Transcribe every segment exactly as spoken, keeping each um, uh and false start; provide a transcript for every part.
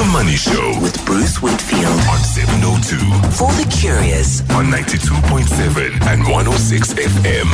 The Money Show with Bruce Whitfield on seven oh two. For the curious. On ninety-two point seven and one oh six F M.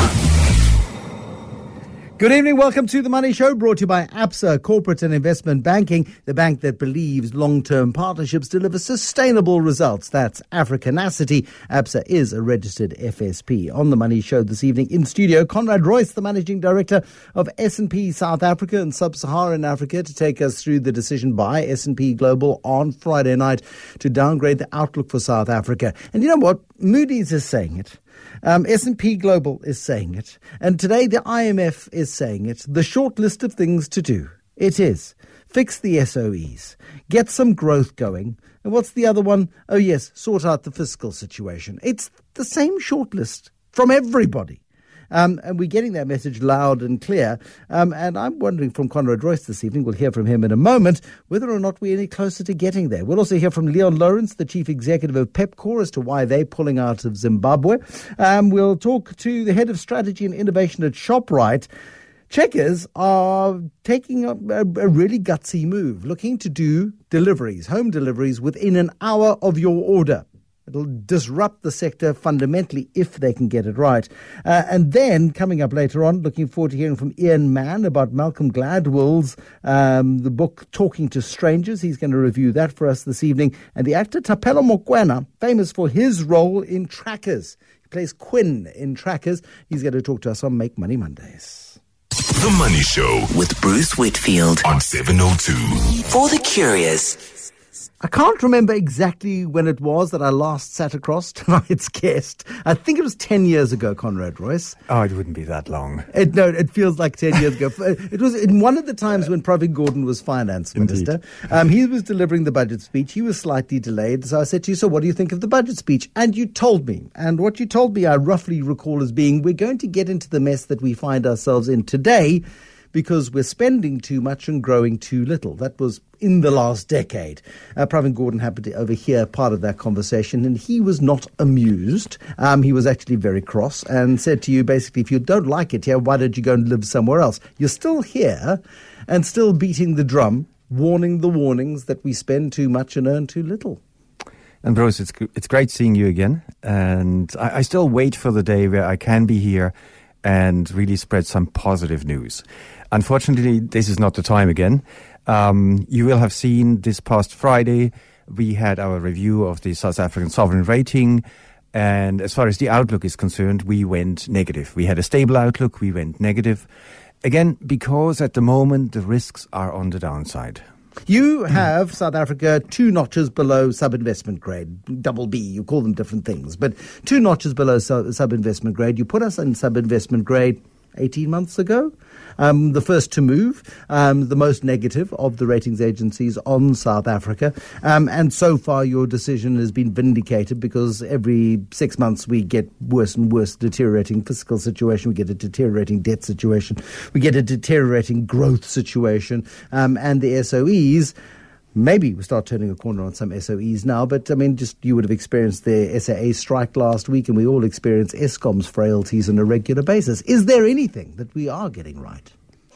Good evening. Welcome to The Money Show, brought to you by ABSA Corporate and Investment Banking, the bank that believes long-term partnerships deliver sustainable results. That's Africanacity. ABSA is a registered F S P. On The Money Show this evening in studio, Conrad Royce, the Managing Director of S and P South Africa and Sub-Saharan Africa, to take us through the decision by S and P Global on Friday night to downgrade the outlook for South Africa. And you know what? Moody's is saying it. Um, S and P Global is saying it. And today the I M F is saying it. The short list of things to do. It is fix the S O Es, get some growth going. And what's the other one? Oh, yes, sort out the fiscal situation. It's the same short list from everybody. Um, and we're getting that message loud and clear. Um, and I'm wondering from Conrad Royce this evening, we'll hear from him in a moment, whether or not we're any closer to getting there. We'll also hear from Leon Lawrence, the Chief Executive of Pepkor, as to why they're pulling out of Zimbabwe. Um, we'll talk to the Head of Strategy and Innovation at ShopRite. Checkers are taking a, a, a really gutsy move, looking to do deliveries, home deliveries, within an hour of your order. It'll disrupt the sector fundamentally if they can get it right. Uh, and then, coming up later on, looking forward to hearing from Ian Mann about Malcolm Gladwell's um, the book Talking to Strangers. He's going to review that for us this evening. And the actor Thapelo Mokoena, famous for his role in Trackers. He plays Quinn in Trackers. He's going to talk to us on Make Money Mondays. The Money Show with Bruce Whitfield on seven oh two. For the curious. I can't remember exactly when it was that I last sat across tonight's guest. I think it was ten years ago, Conrad Royce. Oh, it wouldn't be that long. It, no, it feels like ten years ago. It was in one of the times when Pravin Gordhan was finance minister. Um, he was delivering the budget speech. He was slightly delayed. So I said to you, so what do you think of the budget speech? And you told me. And what you told me, I roughly recall as being, we're going to get into the mess that we find ourselves in today because we're spending too much and growing too little. That was in the last decade. Uh, Pravin Gordhan happened to overhear part of that conversation, and he was not amused. Um, he was actually very cross and said to you, basically, if you don't like it here, why don't you go and live somewhere else? You're still here and still beating the drum, warning the warnings that we spend too much and earn too little. And Bruce, it's it's great seeing you again. And I, I still wait for the day where I can be here and really spread some positive news. Unfortunately, this is not the time again. Um, you will have seen this past Friday, we had our review of the South African sovereign rating. And as far as the outlook is concerned, we went negative. We had a stable outlook. We went negative. Again, because at the moment, the risks are on the downside. You have South Africa two notches below sub-investment grade, double B, you call them different things, but two notches below sub-investment grade. You put us in sub-investment grade eighteen months ago, um, the first to move, um, the most negative of the ratings agencies on South Africa. Um, and so far your decision has been vindicated because every six months we get worse and worse deteriorating fiscal situation. We get a deteriorating debt situation. We get a deteriorating growth situation. Um, and the S O Es, maybe we start turning a corner on some S O Es now, but I mean, just you would have experienced the S A A strike last week, and we all experience Eskom's frailties on a regular basis. Is there anything that we are getting right?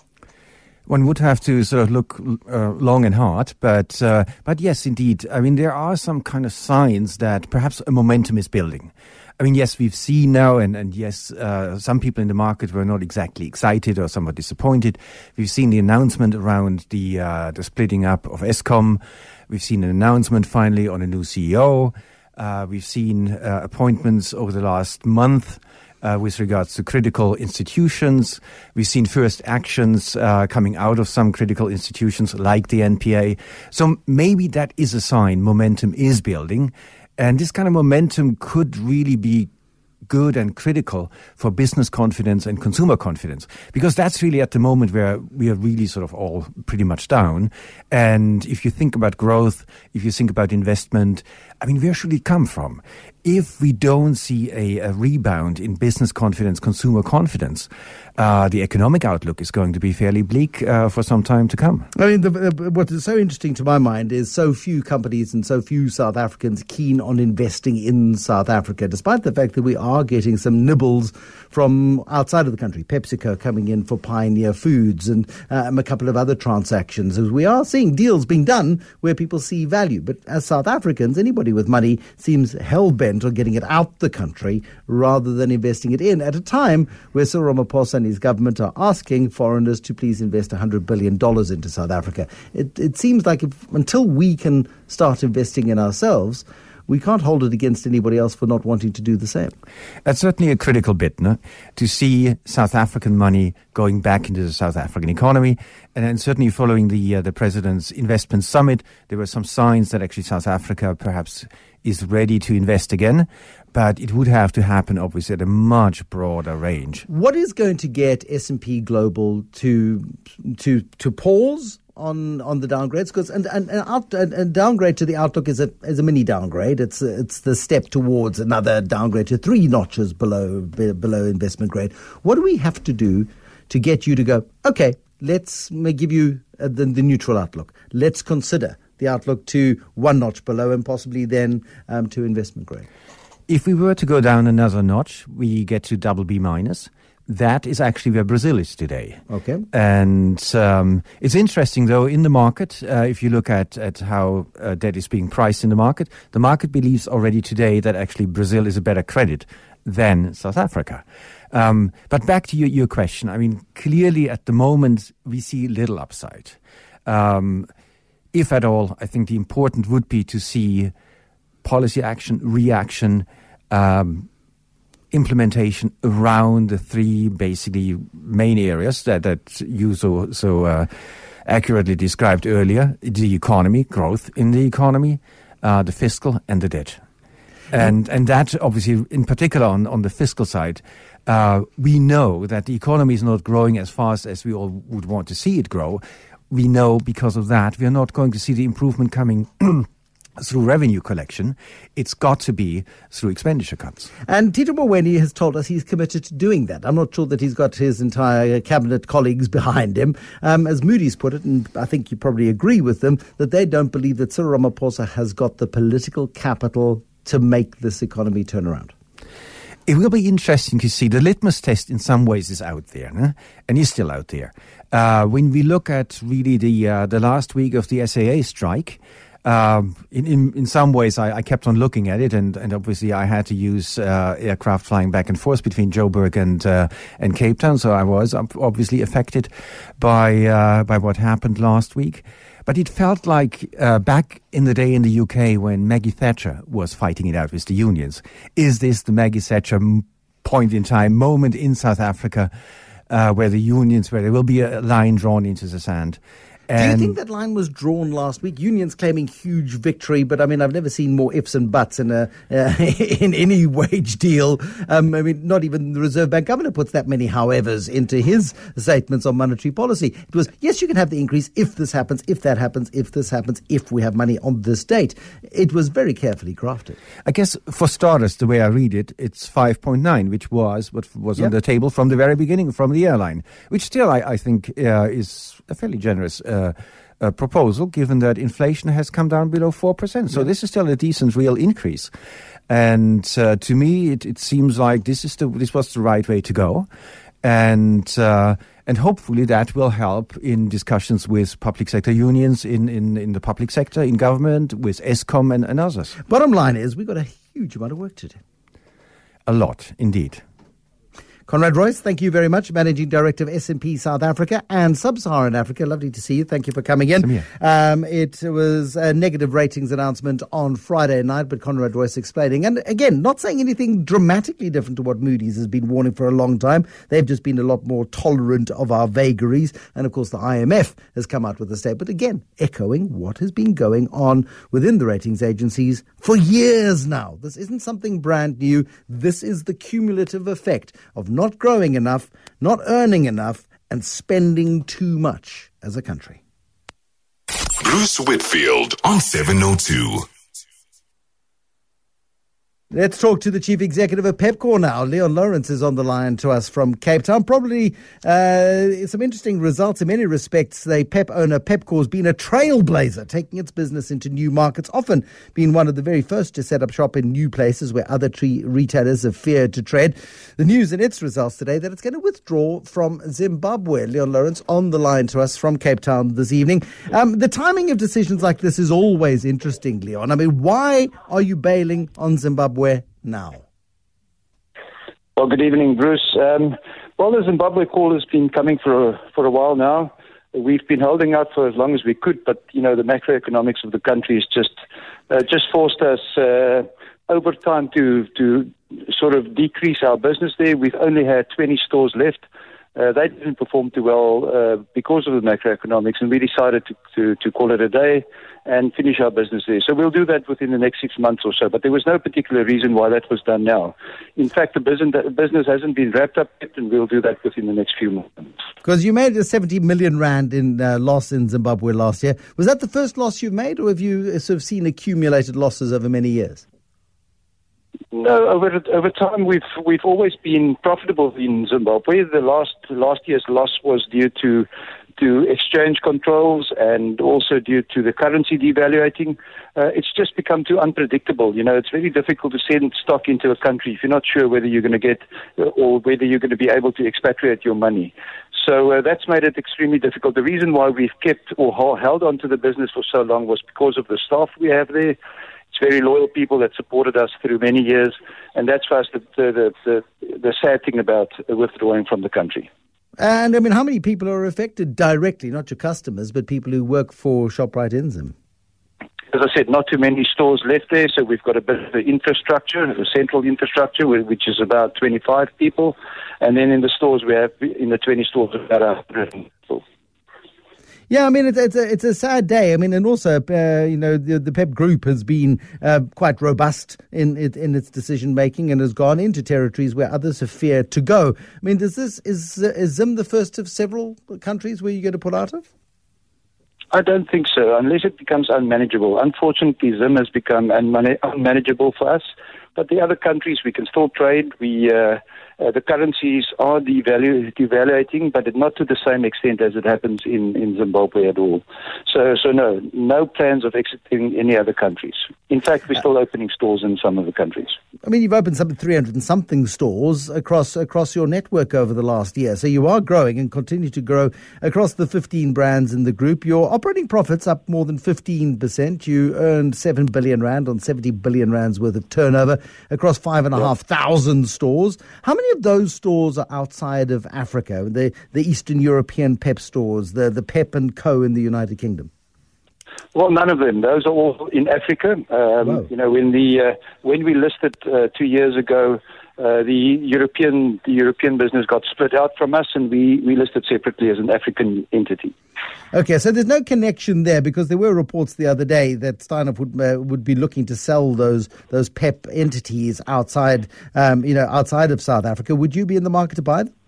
One would have to sort of look uh, long and hard, but uh, but yes, indeed. I mean, there are some kind of signs that perhaps a momentum is building. I mean, yes, we've seen now, and, and yes, uh, some people in the market were not exactly excited or somewhat disappointed. We've seen the announcement around the uh, the splitting up of Eskom. We've seen an announcement finally on a new C E O. Uh, we've seen uh, appointments over the last month uh, with regards to critical institutions. We've seen first actions uh, coming out of some critical institutions like the N P A. So maybe that is a sign momentum is building. And this kind of momentum could really be good and critical for business confidence and consumer confidence, because that's really at the moment where we are really sort of all pretty much down. And if you think about growth, if you think about investment, I mean, where should it come from? If we don't see a, a rebound in business confidence, consumer confidence, uh, the economic outlook is going to be fairly bleak uh, for some time to come. I mean, the, the, what is so interesting to my mind is so few companies and so few South Africans keen on investing in South Africa, despite the fact that we are are getting some nibbles from outside of the country. PepsiCo coming in for Pioneer Foods and um, a couple of other transactions. As we are seeing deals being done where people see value. But as South Africans, anybody with money seems hell-bent on getting it out the country rather than investing it in at a time where Cyril Ramaphosa and his government are asking foreigners to please invest one hundred billion dollars into South Africa. It, it seems like if, until we can start investing in ourselves, we can't hold it against anybody else for not wanting to do the same. That's certainly a critical bit, no? To see South African money going back into the South African economy. And then certainly following the uh, the President's investment summit, there were some signs that actually South Africa perhaps is ready to invest again. But it would have to happen, obviously, at a much broader range. What is going to get S and P Global to to to pause on on the downgrades? Because and and, and, out, and and downgrade to the outlook is a is a mini downgrade. It's it's the step towards another downgrade to three notches below below investment grade. What do we have to do to get you to go, okay, let's give you the, the neutral outlook. Let's consider the outlook to one notch below and possibly then um, to investment grade? If we were to go down another notch, we get to double B minus. That is actually where Brazil is today. Okay. And um, it's interesting, though, in the market, uh, if you look at, at how uh, debt is being priced in the market, the market believes already today that actually Brazil is a better credit than South Africa. Um, but back to your, your question, I mean, clearly at the moment we see little upside. Um, if at all, I think the important would be to see policy action, reaction, um, implementation around the three basically main areas that, that you so, so uh, accurately described earlier: the economy, growth in the economy, uh, the fiscal, and the debt. And and that obviously, in particular on, on the fiscal side, uh, we know that the economy is not growing as fast as we all would want to see it grow. We know because of that we are not going to see the improvement coming through revenue collection. It's got to be through expenditure cuts. And Tito Mboweni has told us he's committed to doing that. I'm not sure that he's got his entire cabinet colleagues behind him. Um, as Moody's put it, and I think you probably agree with them, that they don't believe that Cyril Ramaphosa has got the political capital to make this economy turn around. It will be interesting to see. The litmus test in some ways is out there, no? And is still out there. Uh, when we look at really the uh, the last week of the S A A strike, Um, in, in, in some ways, I, I kept on looking at it, and, and obviously I had to use uh, aircraft flying back and forth between Joburg and uh, and Cape Town, so I was obviously affected by uh, by what happened last week. But it felt like uh, back in the day in the U K when Maggie Thatcher was fighting it out with the unions. Is this the Maggie Thatcher point in time, moment in South Africa uh, where the unions, where there will be a line drawn into the sand? Do you think that line was drawn last week? Unions claiming huge victory, but I mean, I've never seen more ifs and buts in a uh, in any wage deal. Um, I mean, not even the Reserve Bank governor puts that many howevers into his statements on monetary policy. It was, yes, you can have the increase if this happens, if that happens, if this happens, if we have money on this date. It was very carefully crafted. I guess, for starters, the way I read it, it's five point nine, which was what was yep. on the table from the very beginning from the airline, which still, I, I think, uh, is a fairly generous uh, uh, proposal, given that inflation has come down below four percent. So yeah. This is still a decent real increase. And uh, to me, it, it seems like this is the this was the right way to go. And uh, and hopefully that will help in discussions with public sector unions, in, in, in the public sector, in government, with Eskom and, and others. Bottom line is we've got a huge amount of work to do. A lot, indeed. Conrad Royce, thank you very much, Managing Director of S and P South Africa and Sub-Saharan Africa. Lovely to see you. Thank you for coming in. Um, it was a negative ratings announcement on Friday night, but Conrad Royce explaining. And again, not saying anything dramatically different to what Moody's has been warning for a long time. They've just been a lot more tolerant of our vagaries. And of course, the I M F has come out with a statement, again, echoing what has been going on within the ratings agencies for years now. This isn't something brand new. This is the cumulative effect of not growing enough, not earning enough, and spending too much as a country. Bruce Whitfield on seven oh two. Let's talk to the Chief Executive of Pepkor now. Leon Lawrence is on the line to us from Cape Town. Probably uh, some interesting results in many respects. The Pep owner, Pepkor, has been a trailblazer, taking its business into new markets, often been one of the very first to set up shop in new places where other tree retailers have feared to tread. The news in its results today that it's going to withdraw from Zimbabwe. Leon Lawrence on the line to us from Cape Town this evening. Um, the timing of decisions like this is always interesting, Leon. I mean, why are you bailing on Zimbabwe now? Well, good evening, Bruce. Um, well, the Zimbabwe call has been coming for a, for a while now. We've been holding out for as long as we could, but you know the macroeconomics of the country has just uh, just forced us uh, over time to to sort of decrease our business there. We've only had twenty stores left. Uh, they didn't perform too well uh, because of the macroeconomics, and we decided to, to, to call it a day and finish our business there. So we'll do that within the next six months or so, but there was no particular reason why that was done now. In fact, the business, the business hasn't been wrapped up yet, and we'll do that within the next few months. Because you made a seventy million rand in uh, loss in Zimbabwe last year. Was that the first loss you've made, or have you sort of seen accumulated losses over many years? No, over over time we've we've always been profitable in Zimbabwe. The last last year's loss was due to to exchange controls and also due to the currency devaluating. Uh, it's just become too unpredictable. You know, it's very difficult to send stock into a country if you're not sure whether you're going to get uh, or whether you're going to be able to expatriate your money. So uh, that's made it extremely difficult. The reason why we've kept or held on to the business for so long was because of the staff we have there. It's very loyal people that supported us through many years, and that's for us the, the, the, the sad thing about withdrawing from the country. And, I mean, how many people are affected directly, not your customers, but people who work for ShopRite in Zim? As I said, not too many stores left there, so we've got a bit of the infrastructure, the central infrastructure, which is about twenty-five people, and then in the stores we have, in the twenty stores, about one hundred people. Yeah, I mean, it's, it's, a, it's a sad day. I mean, and also, uh, you know, the, the Pep Group has been uh, quite robust in it, in its decision-making and has gone into territories where others have feared to go. I mean, does this is, is Zim the first of several countries where you're going to pull out of? I don't think so, unless it becomes unmanageable. Unfortunately, Zim has become unman- unmanageable for us. But the other countries, we can still trade. We uh, uh, the currencies are devalu- devaluating, but not to the same extent as it happens in, in Zimbabwe at all. So, so no, no plans of exiting any other countries. In fact, we're still opening stores in some of the countries. I mean, you've opened some three hundred and something stores across across your network over the last year. So you are growing and continue to grow across the fifteen brands in the group. Your operating profits up more than fifteen percent. You earned seven billion rand on seventy billion rands worth of turnover across five and a half thousand stores. How many of those stores are outside of Africa? The the Eastern European Pep stores, the, the Pep and Co in the United Kingdom? Well, none of them. Those are all in Africa. Um, you know, when the uh, when we listed uh, two years ago, uh, the European the European business got split out from us, and we, we listed separately as an African entity. Okay, so there's no connection there, because there were reports the other day that Steinhoff would uh, would be looking to sell those those Pep entities outside, um, you know, outside of South Africa. Would you be in the market to buy them?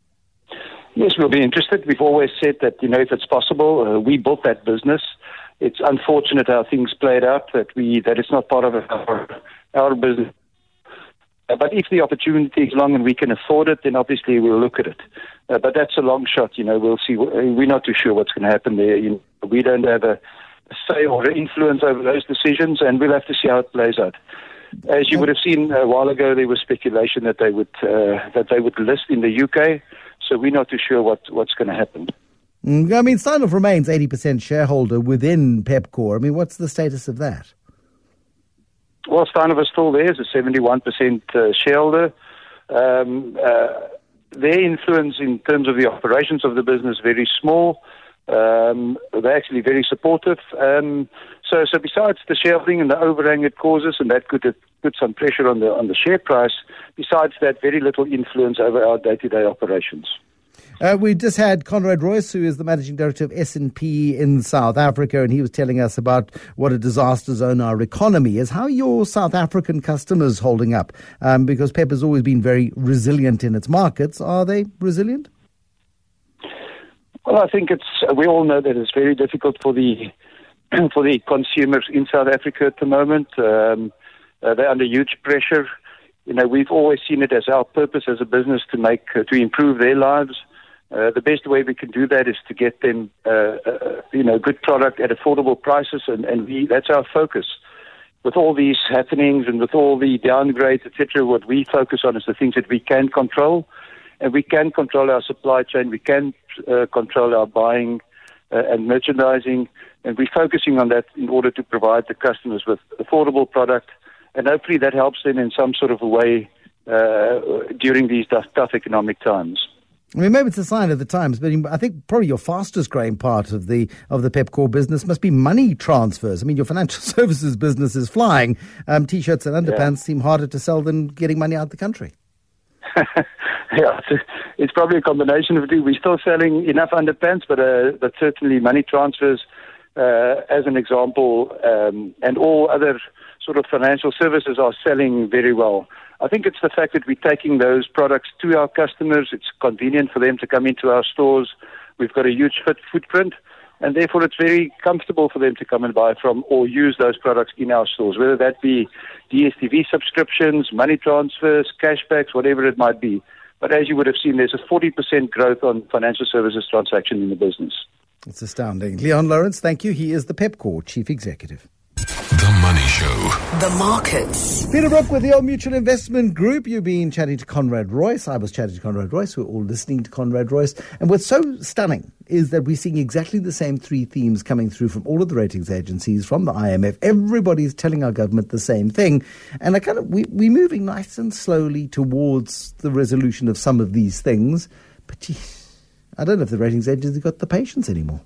Yes, we'll be interested. We've always said that, you know, if it's possible, uh, we built that business. It's unfortunate how things played out, that we that it's not part of our, our business. Uh, but if the opportunity is long and we can afford it, then obviously we'll look at it. Uh, but that's a long shot, you know. We'll see. We're not too sure what's going to happen there. You know, we don't have a say or influence over those decisions, and we'll have to see how it plays out. As you would have seen a while ago, there was speculation that they would uh, that they would list in the U K. So we're not too sure what, what's going to happen. I mean, Steinhoff remains eighty percent shareholder within Pepkor. I mean, what's the status of that? Well, Steinhoff is still there as a seventy-one percent uh, shareholder. Um, uh, their influence in terms of the operations of the business is very small. Um, they're actually very supportive. Um, so, so besides the shareholding and the overhang it causes, and that could put some pressure on the on the share price, besides that, very little influence over our day-to-day operations. Uh, we just had Conrad Royce, who is the managing director of S and P in South Africa, and he was telling us about what a disaster zone our economy is. How are your South African customers holding up? Um, because Pep has always been very resilient in its markets. Are they resilient? Well, I think it's. We all know that it's very difficult for the for the consumers in South Africa at the moment. Um, Uh, they're under huge pressure. You know, we've always seen it as our purpose as a business to make uh, to improve their lives. Uh, the best way we can do that is to get them, uh, uh, you know, good product at affordable prices, and, and we, that's our focus. With all these happenings and with all the downgrades, et cetera, what we focus on is the things that we can control, and we can control our supply chain, we can uh, control our buying uh, and merchandising, and we're focusing on that in order to provide the customers with affordable product, and hopefully that helps them in some sort of a way uh, during these tough, tough economic times. I mean, maybe it's a sign of the times, but I think probably your fastest growing part of the of the Pepkor business must be money transfers. I mean, your financial services business is flying. Um, T-shirts and underpants yeah. seem harder to sell than getting money out of the country. yeah, it's, it's probably a combination of the two. We're still selling enough underpants, but uh, but certainly money transfers, uh, as an example, um, and all other sort of financial services are selling very well. I think it's the fact that we're taking those products to our customers. It's convenient for them to come into our stores. We've got a huge fit footprint, and therefore it's very comfortable for them to come and buy from or use those products in our stores, whether that be D S T V subscriptions, money transfers, cashbacks, whatever it might be. But as you would have seen, there's a forty percent growth on financial services transaction in the business. It's astounding. Leon Lawrence, thank you. He is the Pepkor Chief Executive. The Money Show. The markets. Peter Brook with the Old Mutual Investment Group. You've been chatting to Conrad Royce. I was chatting to Conrad Royce. We're all listening to Conrad Royce. And what's so stunning is that we're seeing exactly the same three themes coming through from all of the ratings agencies, from the I M F. Everybody's telling our government the same thing. And I kind of we, we're moving nice and slowly towards the resolution of some of these things. But geez, I don't know if the ratings agencies got the patience anymore.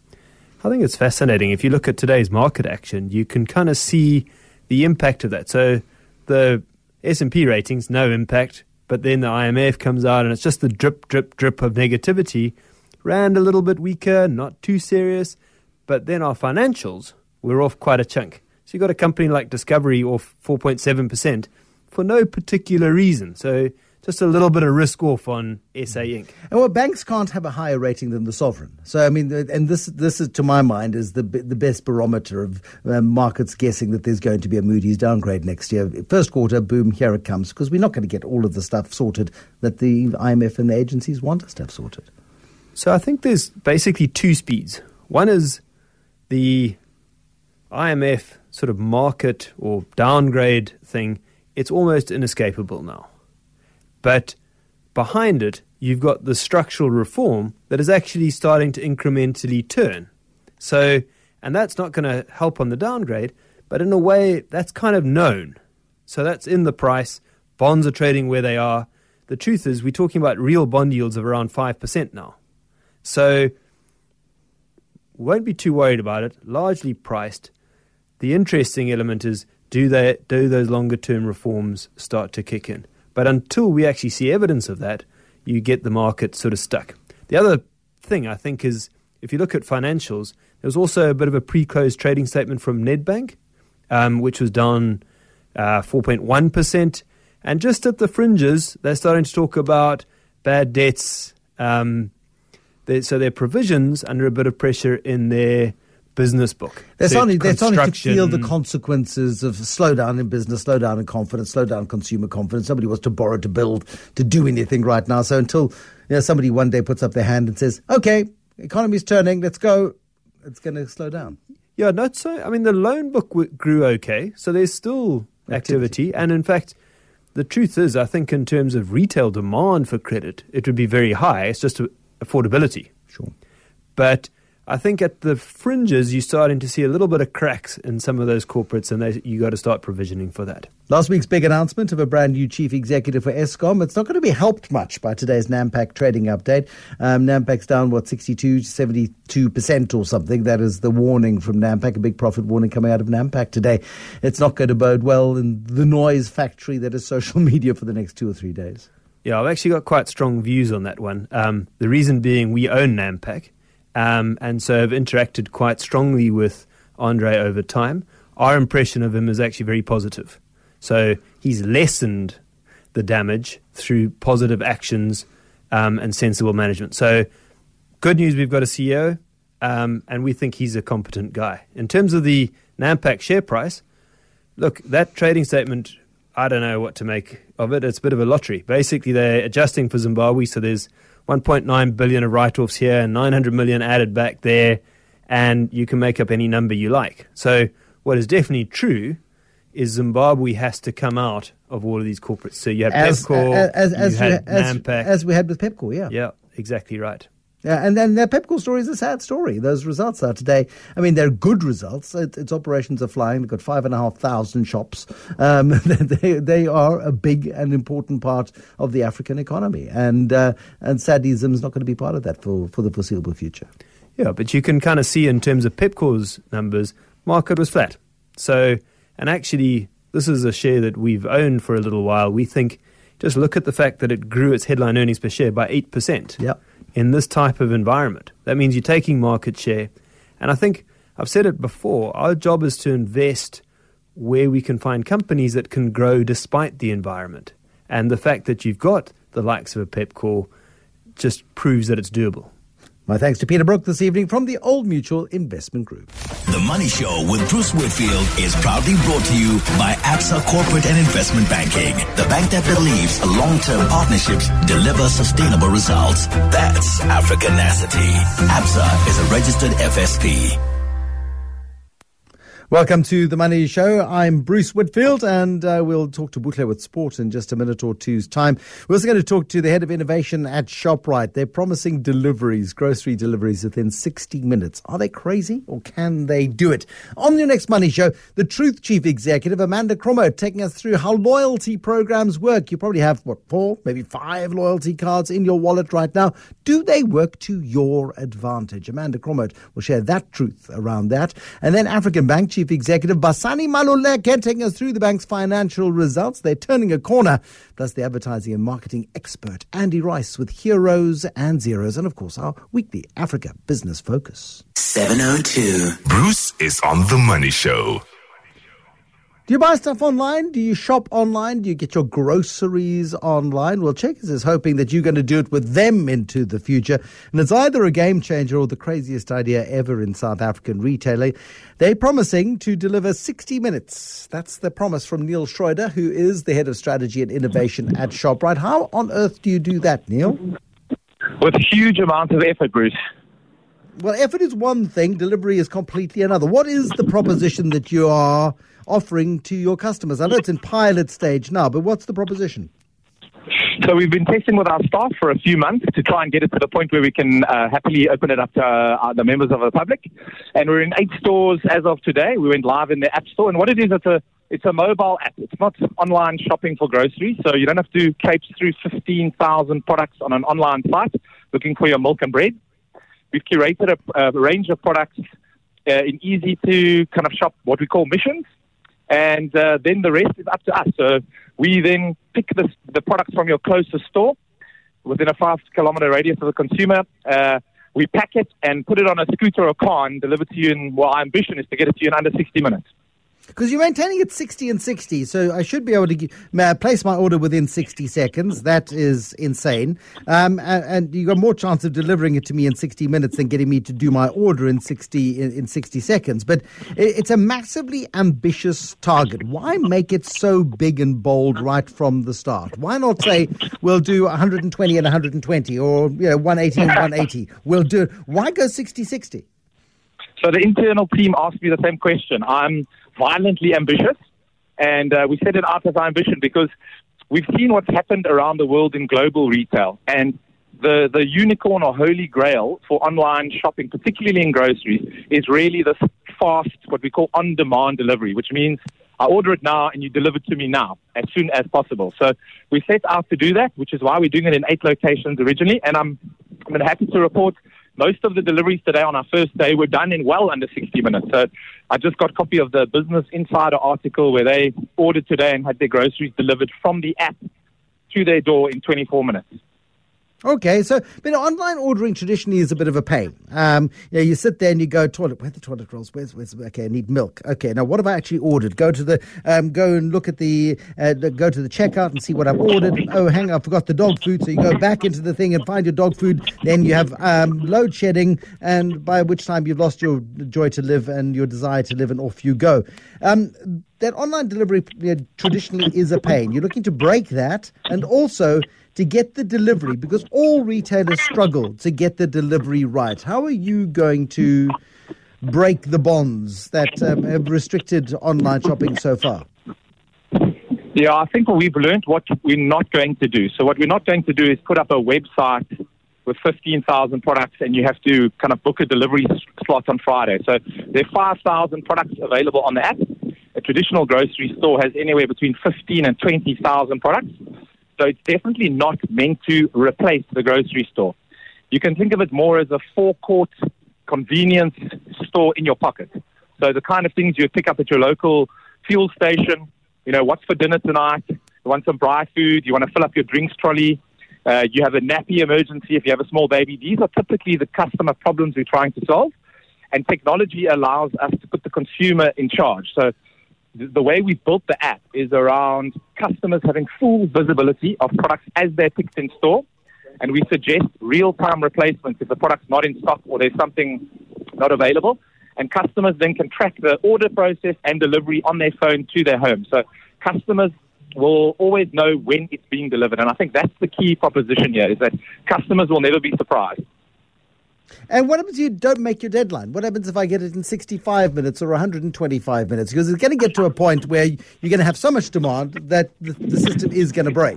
I think it's fascinating. If you look at today's market action, you can kind of see the impact of that. So the S and P ratings, no impact, but then the I M F comes out and it's just the drip, drip, drip of negativity. Rand a little bit weaker, not too serious, but then our financials were off quite a chunk. So you've got a company like Discovery off four point seven percent for no particular reason. So just a little bit of risk off on S A Incorporated. And well, banks can't have a higher rating than the sovereign. So, I mean, and this, this is, to my mind, is the the best barometer of um, markets guessing that there's going to be a Moody's downgrade next year. First quarter, boom, here it comes, because we're not going to get all of the stuff sorted that the I M F and the agencies want us to have sorted. So I think there's basically two speeds. One is the I M F sort of market or downgrade thing. It's almost inescapable now. But behind it, you've got the structural reform that is actually starting to incrementally turn. So, and that's not going to help on the downgrade, but in a way, that's kind of known. So that's in the price. Bonds are trading where they are. The truth is, we're talking about real bond yields of around five percent now. So, won't be too worried about it. Largely priced. The interesting element is, do they do those longer-term reforms start to kick in? But until we actually see evidence of that, you get the market sort of stuck. The other thing, I think, is if you look at financials, there was also a bit of a pre-closed trading statement from Nedbank, um, which was down uh, four point one percent. And just at the fringes, they're starting to talk about bad debts. Um, they, so their provisions under a bit of pressure in their business book. They're starting, they're starting to feel the consequences of slowdown in business, slowdown in confidence, slowdown in consumer confidence. Somebody wants to borrow to build, to do anything right now. So until you know somebody one day puts up their hand and says, okay, economy's turning, let's go, it's going to slow down. Yeah, not so. I mean, the loan book w- grew okay, so there's still activity. activity. And in fact, the truth is, I think in terms of retail demand for credit, it would be very high. It's just affordability. Sure. But I think at the fringes, you're starting to see a little bit of cracks in some of those corporates, and they, you got to start provisioning for that. Last week's big announcement of a brand new chief executive for Eskom. It's not going to be helped much by today's Nampak trading update. Um, Nampak's down, what, sixty-two, seventy-two percent or something. That is the warning from Nampak, a big profit warning coming out of Nampak today. It's not going to bode well in the noise factory that is social media for the next two or three days. Yeah, I've actually got quite strong views on that one. Um, the reason being we own Nampak. Um, and so I've interacted quite strongly with Andre over time. Our impression of him is actually very positive. So he's lessened the damage through positive actions um, and sensible management. So good news, we've got a C E O, um, and we think he's a competent guy. In terms of the Nampak share price, look, that trading statement, I don't know what to make of it. It's a bit of a lottery. Basically, they're adjusting for Zimbabwe, so there's one point nine billion of write-offs here and nine hundred million added back there, and you can make up any number you like. So what is definitely true is Zimbabwe has to come out of all of these corporates. So you have As, Pepkor, as, as, you had as, Nampak. as we had with Pepkor, yeah. Yeah, exactly right. Yeah, and then the Pepkor story is a sad story. Those results are today. I mean, they're good results. It, its operations are flying. They've got five and a half thousand shops. Um, they they are a big and important part of the African economy, and uh, and sadly, Zim's not going to be part of that for, for the foreseeable future. Yeah, but you can kind of see in terms of Pepkor's numbers, market was flat. So, and actually, this is a share that we've owned for a little while. We think, just look at the fact that it grew its headline earnings per share by eight percent. Yeah. In this type of environment. That means you're taking market share. And I think I've said it before, our job is to invest where we can find companies that can grow despite the environment. And the fact that you've got the likes of a Pepkor just proves that it's doable. My thanks to Peter Brook this evening from the Old Mutual Investment Group. The Money Show with Bruce Whitfield is proudly brought to you by Absa Corporate and Investment Banking, the bank that believes long-term partnerships deliver sustainable results. That's Africanacity. Absa is a registered F S P. Welcome to The Money Show. I'm Bruce Whitfield, and uh, we'll talk to Butle with sport in just a minute or two's time. We're also going to talk to the head of innovation at ShopRite. They're promising deliveries, grocery deliveries within sixty minutes. Are they crazy, or can they do it? On your next Money Show, the Truth Chief Executive, Amanda Cromo, taking us through how loyalty programs work. You probably have, what, four, maybe five loyalty cards in your wallet right now. Do they work to your advantage? Amanda Cromo will share that truth around that. And then African Bank Chief Executive Basani Maluleke taking us through the bank's financial results. They're turning a corner. Plus the advertising and marketing expert Andy Rice with Heroes and Zeros. And of course our weekly Africa Business Focus. seven oh two. Bruce is on The Money Show. Do you buy stuff online? Do you shop online? Do you get your groceries online? Well, Checkers is hoping that you're going to do it with them into the future. And it's either a game changer or the craziest idea ever in South African retailing. They're promising to deliver sixty minutes. That's the promise from Neil Schroeder, who is the head of strategy and innovation at ShopRite. How on earth do you do that, Neil? With huge amounts of effort, Bruce. Well, effort is one thing. Delivery is completely another. What is the proposition that you are offering to your customers? I know it's in pilot stage now, but what's the proposition? So we've been testing with our staff for a few months to try and get it to the point where we can uh, happily open it up to uh, the members of the public. And we're in eight stores as of today. We went live in the App Store. And what it is, it's a it's a mobile app. It's not online shopping for groceries. So you don't have to traipse through fifteen thousand products on an online site looking for your milk and bread. We've curated a, a range of products uh, in easy to kind of shop, what we call missions. And uh, then the rest is up to us. So we then pick the, the products from your closest store within a five kilometer radius of the consumer. Uh, we pack it and put it on a scooter or car and deliver it to you. And well, our ambition is to get it to you in under sixty minutes. Because you're maintaining it sixty and sixty, so I should be able to g- may I place my order within sixty seconds. That is insane. Um, and, and you've got more chance of delivering it to me in sixty minutes than getting me to do my order in sixty in, in sixty seconds. But it, it's a massively ambitious target. Why make it so big and bold right from the start? Why not say we'll do one hundred twenty and one hundred twenty, or you know one eighty and one eighty? We'll do it. Why go sixty sixty? So the internal team asked me the same question. I'm violently ambitious, and uh, we set it out as our ambition because we've seen what's happened around the world in global retail, and the, the unicorn or holy grail for online shopping, particularly in groceries, is really this fast, what we call on-demand delivery, which means I order it now and you deliver it to me now as soon as possible. So we set out to do that, which is why we're doing it in eight locations originally, and I'm, I'm happy to report most of the deliveries today on our first day were done in well under sixty minutes. So I just got a copy of the Business Insider article where they ordered today and had their groceries delivered from the app to their door in twenty-four minutes. Okay, so but online ordering traditionally is a bit of a pain. Um, you know, you sit there and you go, toilet, where are the toilet rolls? Where's, where's, okay, I need milk. Okay, now what have I actually ordered? Go to the, um, go and look at the, uh, go to the checkout and see what I've ordered. Oh, hang on, I forgot the dog food. So you go back into the thing and find your dog food. Then you have um, load shedding, and by which time you've lost your joy to live and your desire to live, and off you go. Um, that online delivery you know, traditionally is a pain. You're looking to break that, and also to get the delivery, because all retailers struggle to get the delivery right. How are you going to break the bonds that um, have restricted online shopping so far? Yeah, I think we've learned what we're not going to do. So what we're not going to do is put up a website with fifteen thousand products and you have to kind of book a delivery slot on Friday. So there are five thousand products available on the app. A traditional grocery store has anywhere between fifteen and twenty thousand products. So it's definitely not meant to replace the grocery store. You can think of it more as a forecourt convenience store in your pocket. So the kind of things you pick up at your local fuel station, you know, what's for dinner tonight, you want some dry food, you want to fill up your drinks trolley, uh, you have a nappy emergency if you have a small baby. These are typically the customer problems we're trying to solve. And technology allows us to put the consumer in charge. So the way we've built the app is around customers having full visibility of products as they're picked in store. And we suggest real-time replacements if the product's not in stock or there's something not available. And customers then can track the order process and delivery on their phone to their home. So customers will always know when it's being delivered. And I think that's the key proposition here, is that customers will never be surprised. And what happens if you don't make your deadline? What happens if I get it in sixty-five minutes or one hundred twenty-five minutes? Because it's going to get to a point where you're going to have so much demand that the, the system is going to break.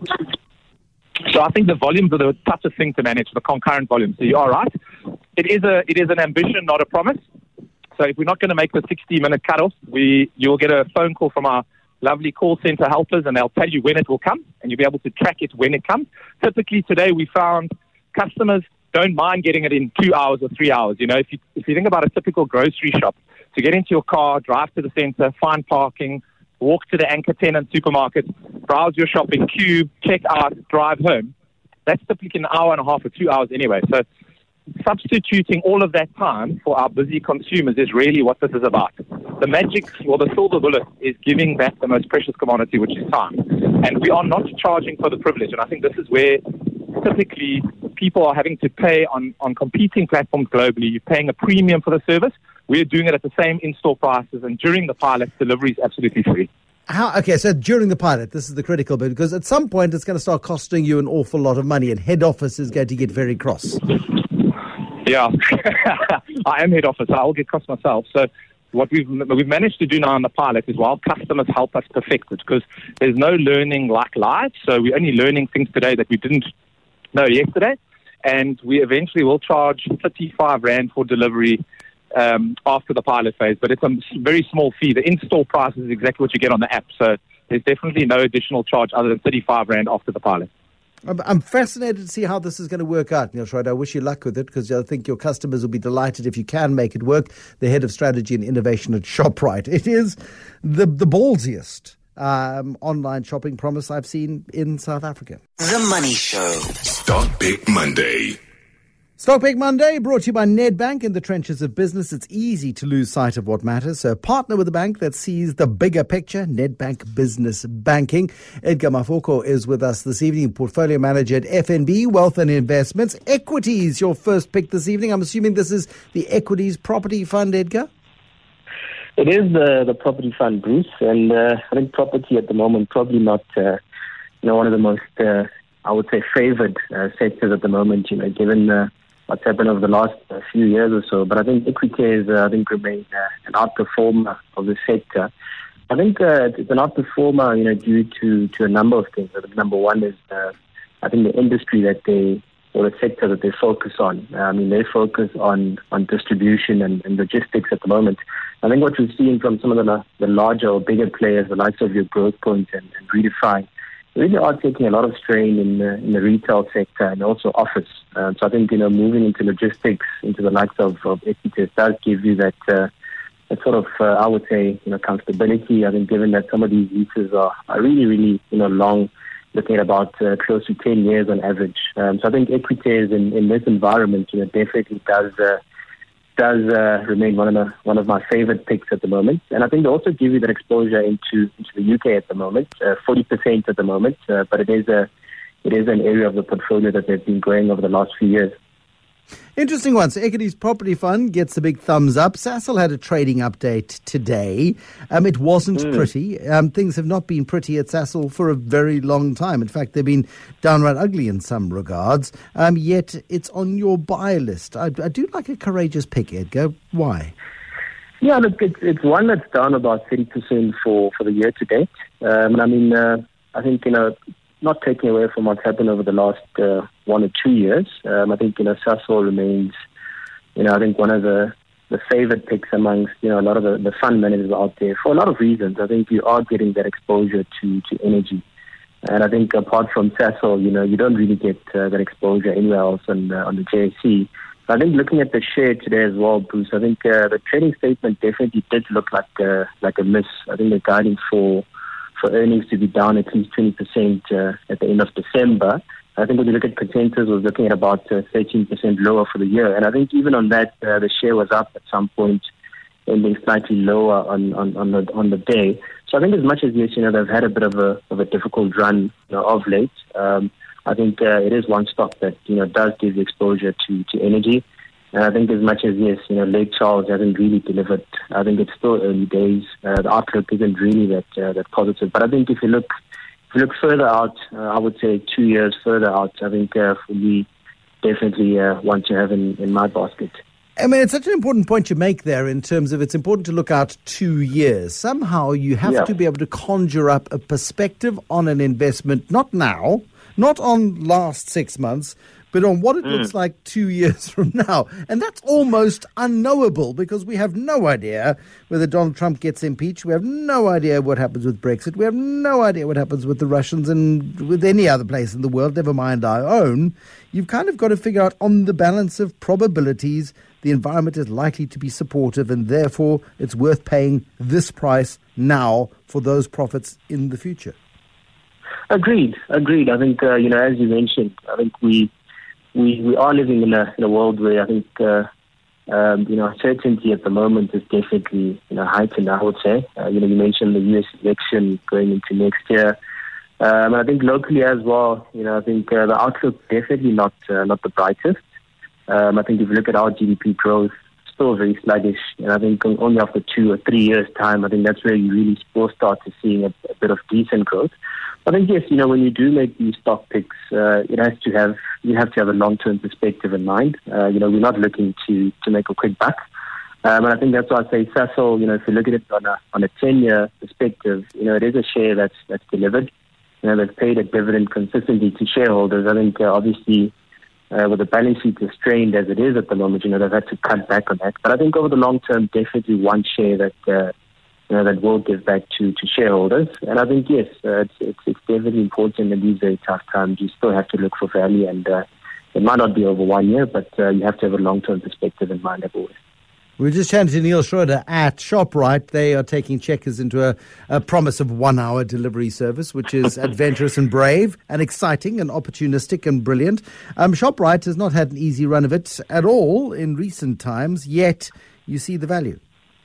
So I think the volumes are the toughest thing to manage, the concurrent volumes. So you are right. It is a it is an ambition, not a promise. So if we're not going to make the sixty-minute cutoff, we you'll get a phone call from our lovely call center helpers, and they'll tell you when it will come, and you'll be able to track it when it comes. Typically today we found customers don't mind getting it in two hours or three hours. You know, if you if you think about a typical grocery shop, to get into your car, drive to the center, find parking, walk to the anchor tenant supermarket, browse your shopping, queue, check out, drive home, that's typically an hour and a half or two hours anyway. So substituting all of that time for our busy consumers is really what this is about. The magic, or the silver bullet, is giving back the most precious commodity, which is time. And we are not charging for the privilege. And I think this is where typically people are having to pay on, on competing platforms globally. You're paying a premium for the service. We're doing it at the same in-store prices, and during the pilot, delivery is absolutely free. How, okay, so during the pilot, this is the critical bit, because at some point it's going to start costing you an awful lot of money, and head office is going to get very cross. Yeah, I am head office. I'll get cross myself. So what we've we've managed to do now in the pilot is, while customers help us perfect it, because there's no learning like live. So we're only learning things today that we didn't know yesterday. And we eventually will charge thirty-five rand for delivery um, after the pilot phase. But it's a very small fee. The in-store price is exactly what you get on the app. So there's definitely no additional charge other than thirty-five rand after the pilot. I'm fascinated to see how this is going to work out, Neil Schroeder. I wish you luck with it, because I think your customers will be delighted if you can make it work. The head of strategy and innovation at ShopRite. It is the, the ballsiest um, online shopping promise I've seen in South Africa. The Money Show. Stock Pick Monday. Stock Pick Monday brought to you by Nedbank. In the trenches of business, it's easy to lose sight of what matters. So partner with a bank that sees the bigger picture, Nedbank Business Banking. Edgar Mafoko is with us this evening, portfolio manager at F N B Wealth and Investments. Equities, your first pick this evening. I'm assuming this is the Equities Property Fund, Edgar? It is the, the property fund, Bruce. And uh, I think property at the moment probably not uh, you know, one of the most, uh, I would say, favored uh, sectors at the moment, you know, given uh, what's happened over the last uh, few years or so. But I think equity has, uh, I think, remained uh, an outperformer of the sector. I think uh, it's an outperformer, you know, due to, to a number of things. I think number one is, uh, I think, the industry that they, or the sector that they focus on. Uh, I mean, they focus on, on distribution and, and logistics at the moment. I think what we've seen from some of the, the larger or bigger players, the likes of your Growth Point and, and Redefine, really are taking a lot of strain in the, in the retail sector and also office. Uh, so I think, you know, moving into logistics, into the likes of, of Equites does give you that, uh, that sort of, uh, I would say, you know, comfortability. I think given that some of these leases are, are really, really, you know, long looking at about uh, close to ten years on average. Um, so I think Equites in, in this environment, you know, definitely does uh, does uh, remain one of the, one of my favorite picks at the moment. And I think they also give you that exposure into into the U K at the moment, uh, forty percent at the moment. Uh, but it is a it is an area of the portfolio that they've been growing over the last few years. Interesting one. So Equities Property Fund gets a big thumbs up. Sasol had a trading update today. Um, it wasn't mm. pretty. Um, things have not been pretty at Sasol for a very long time. In fact, they've been downright ugly in some regards. Um, yet it's on your buy list. I, I do like a courageous pick, Edgar. Why? Yeah, look, it's, it's one that's down about thirty percent for, for the year to date. Um, and I mean, uh, I think, you know, not taking away from what's happened over the last uh, one or two years, um, I think, you know, Sasol remains, you know, I think one of the, the favorite picks amongst, you know, a lot of the, the fund managers out there for a lot of reasons. I think you are getting that exposure to, to energy. And I think apart from Sasol, you know, you don't really get uh, that exposure anywhere else on, uh, on the J S E. I think looking at the share today as well, Bruce, I think uh, the trading statement definitely did look like, uh, like a miss. I think they're guiding for for earnings to be down at least twenty percent uh, at the end of December. I think when you look at consensus, was looking at about uh, thirteen percent lower for the year. And I think even on that, uh, the share was up at some point, ending slightly lower on, on, on, the, on the day. So I think as much as, yes, you know, they've had a bit of a, of a difficult run, you know, of late, um, I think uh, it is one stock that, you know, does give you exposure to, to energy. And I think as much as, yes, you know, Lake Charles hasn't really delivered, I think it's still early days. Uh, the outlook isn't really that uh, that positive. But I think if you look if you look further out, uh, I would say two years further out, I think uh, for me, definitely uh, one to have in, in my basket. I mean, it's such an important point you make there in terms of it's important to look out two years. Somehow you have yeah. to be able to conjure up a perspective on an investment, not now, not on last six months, but on what it mm. looks like two years from now. And that's almost unknowable because we have no idea whether Donald Trump gets impeached. We have no idea what happens with Brexit. We have no idea what happens with the Russians and with any other place in the world, never mind our own. You've kind of got to figure out on the balance of probabilities, the environment is likely to be supportive and therefore it's worth paying this price now for those profits in the future. Agreed, agreed. I think, uh, you know, as you mentioned, I think we We we are living in a in a world where I think uh, um, you know uncertainty at the moment is definitely you know heightened. I would say uh, you know you mentioned the U S election going into next year, um, and I think locally as well. You know I think uh, the outlook definitely not uh, not the brightest. Um, I think if you look at our G D P growth, still very sluggish, and I think only after two or three years time, I think that's where you really will start to seeing a, a bit of decent growth. I think yes, you know, when you do make these stock picks, uh, it has to have you have to have a long-term perspective in mind. Uh, you know, we're not looking to, to make a quick buck, um, and I think that's why I say Sasol. You know, if you look at it on a on a ten-year perspective, you know, it is a share that's that's delivered. You know, they've paid a dividend consistently to shareholders. I think uh, obviously uh, with the balance sheet as strained as it is at the moment, you know, they've had to cut back on that. But I think over the long term, definitely one share that. Uh, You know, that will give back to, to shareholders. And I think, yes, uh, it's, it's it's definitely important in these very tough times. You still have to look for value, and uh, it might not be over one year, but uh, you have to have a long-term perspective in mind always. We were just chatting to Neil Schroeder at ShopRite. They are taking checkers into a, a promise of one-hour delivery service, which is adventurous and brave and exciting and opportunistic and brilliant. Um, ShopRite has not had an easy run of it at all in recent times, yet you see the value.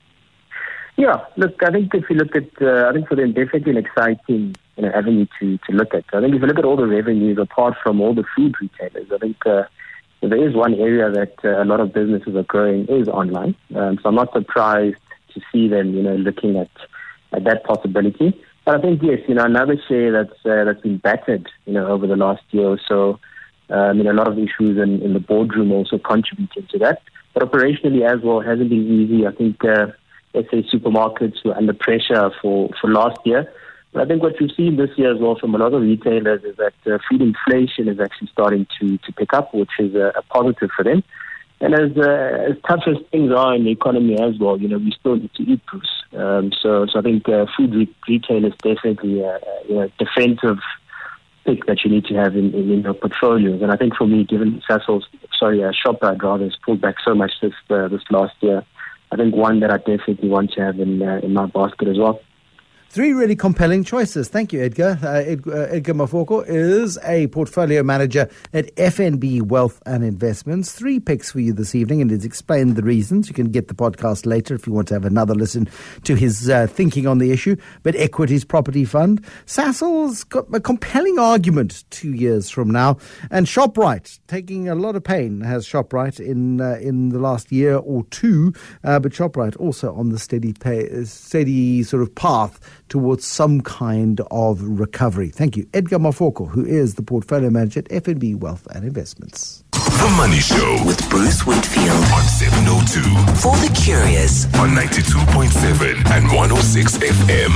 Yeah, look, I think if you look at, uh, I think for them definitely an exciting you know, avenue to, to look at. I think if you look at all the revenues, apart from all the food retailers, I think uh, there is one area that uh, a lot of businesses are growing is online. Um, so I'm not surprised to see them, you know, looking at, at that possibility. But I think, yes, you know, another share that's uh, that's been battered, you know, over the last year or so. Um, you know, a lot of issues in, in the boardroom also contributing to that. But operationally as well, hasn't been easy. I think. Uh, Let's say supermarkets were under pressure for, for last year. But I think what we've seen this year as well from a lot of retailers is that uh, food inflation is actually starting to, to pick up, which is a, a positive for them. And as uh, as tough as things are in the economy as well, you know, we still need to eat, Bruce. Um, so, so I think uh, food re- retail is definitely a, you know, defensive pick that you need to have in, in, in your portfolios. And I think for me, given Sasol's, sorry, uh, ShopRite rather has pulled back so much this uh, this last year, I think one that I definitely want to have in uh, in my basket as well. Three really compelling choices. Thank you, Edgar. Uh, Ed, uh, Edgar Mafoko is a portfolio manager at F N B Wealth and Investments. Three picks for you this evening, and he's explained the reasons. You can get the podcast later if you want to have another listen to his uh, thinking on the issue. But Equities Property Fund, Sasol's got a compelling argument two years from now, and ShopRite taking a lot of pain has ShopRite in uh, in the last year or two, uh, but ShopRite also on the steady pay, steady sort of path towards some kind of recovery. Thank you. Edgar Mafoko, who is the portfolio manager at F N B Wealth and Investments. The Money Show with Bruce Whitfield on seven oh two. For the curious on ninety-two point seven and one oh six F M.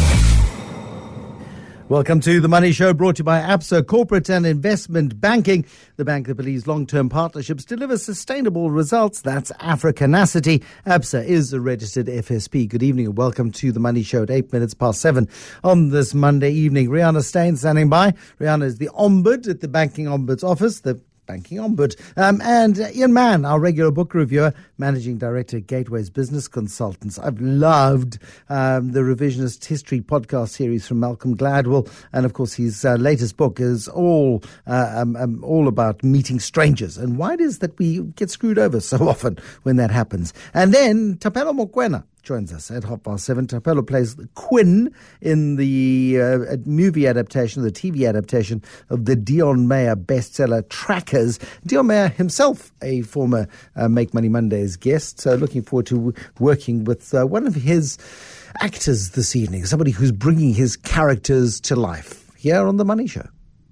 Welcome to The Money Show, brought to you by ABSA Corporate and Investment Banking, the bank that believes long-term partnerships deliver sustainable results. That's Africanacity. ABSA is a registered F S P. Good evening and welcome to The Money Show at eight minutes past seven on this Monday evening. Rihanna Steyn standing by. Rihanna is the Ombud at the Banking Ombud's office, the Banking Ombud. Um, and uh, Ian Mann, our regular book reviewer, Managing Director at Gateways Business Consultants. I've loved um, the Revisionist History podcast series from Malcolm Gladwell. And, of course, his uh, latest book is all uh, um, um, all about meeting strangers. And why it is that we get screwed over so often when that happens. And then Thapelo Mokoena joins us at half past seven. Thapelo plays Quinn in the uh, movie adaptation, the T V adaptation of the Dion Meyer bestseller Trackers. Dion Meyer himself, a former uh, Make Money Mondays guest. So looking forward to w- working with uh, one of his actors this evening, somebody who's bringing his characters to life here on The Money Show.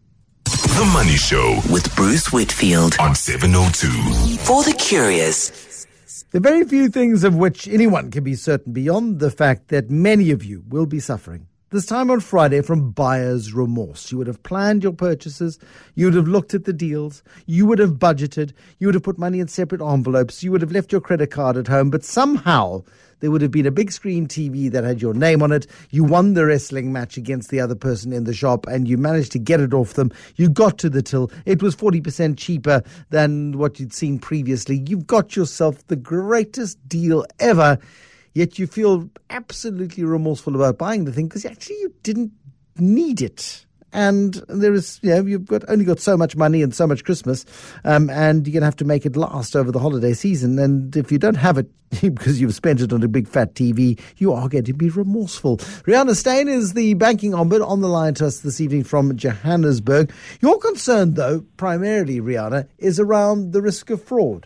The Money Show with Bruce Whitfield on seven oh two. For the curious. There are very few things of which anyone can be certain beyond the fact that many of you will be suffering. This time on Friday from buyer's remorse. You would have planned your purchases. You would have looked at the deals. You would have budgeted. You would have put money in separate envelopes. You would have left your credit card at home. But somehow there would have been a big screen T V that had your name on it. You won the wrestling match against the other person in the shop and you managed to get it off them. You got to the till. It was forty percent cheaper than what you'd seen previously. You've got yourself the greatest deal ever. Yet you feel absolutely remorseful about buying the thing because actually you didn't need it. And there is, you know, you've got only got so much money and so much Christmas, um, and you're going to have to make it last over the holiday season. And if you don't have it because you've spent it on a big fat T V, you are going to be remorseful. Rihanna Steyn is the banking ombud on the line to us this evening from Johannesburg. Your concern, though, primarily, Rihanna, is around the risk of fraud.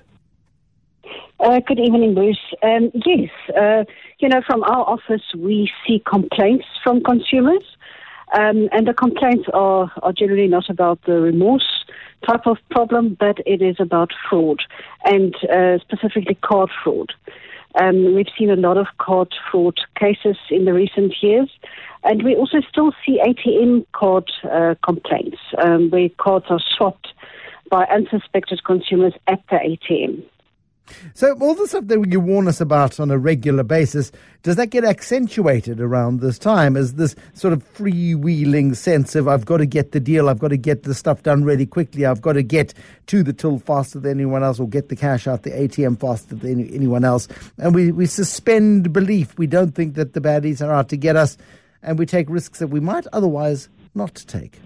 Uh, good evening, Bruce. Um, yes, uh, you know, from our office, we see complaints from consumers. Um, and the complaints are, are generally not about the remorse type of problem, but it is about fraud, and uh, specifically card fraud. Um, we've seen a lot of card fraud cases in the recent years, and we also still see A T M card uh, complaints, um, where cards are swapped by unsuspected consumers at the A T M. So all the stuff that you warn us about on a regular basis, does that get accentuated around this time as this sort of freewheeling sense of I've got to get the deal, I've got to get the stuff done really quickly, I've got to get to the till faster than anyone else or get the cash out the A T M faster than any, anyone else. And we, we suspend belief. We don't think that the baddies are out to get us, and we take risks that we might otherwise not take.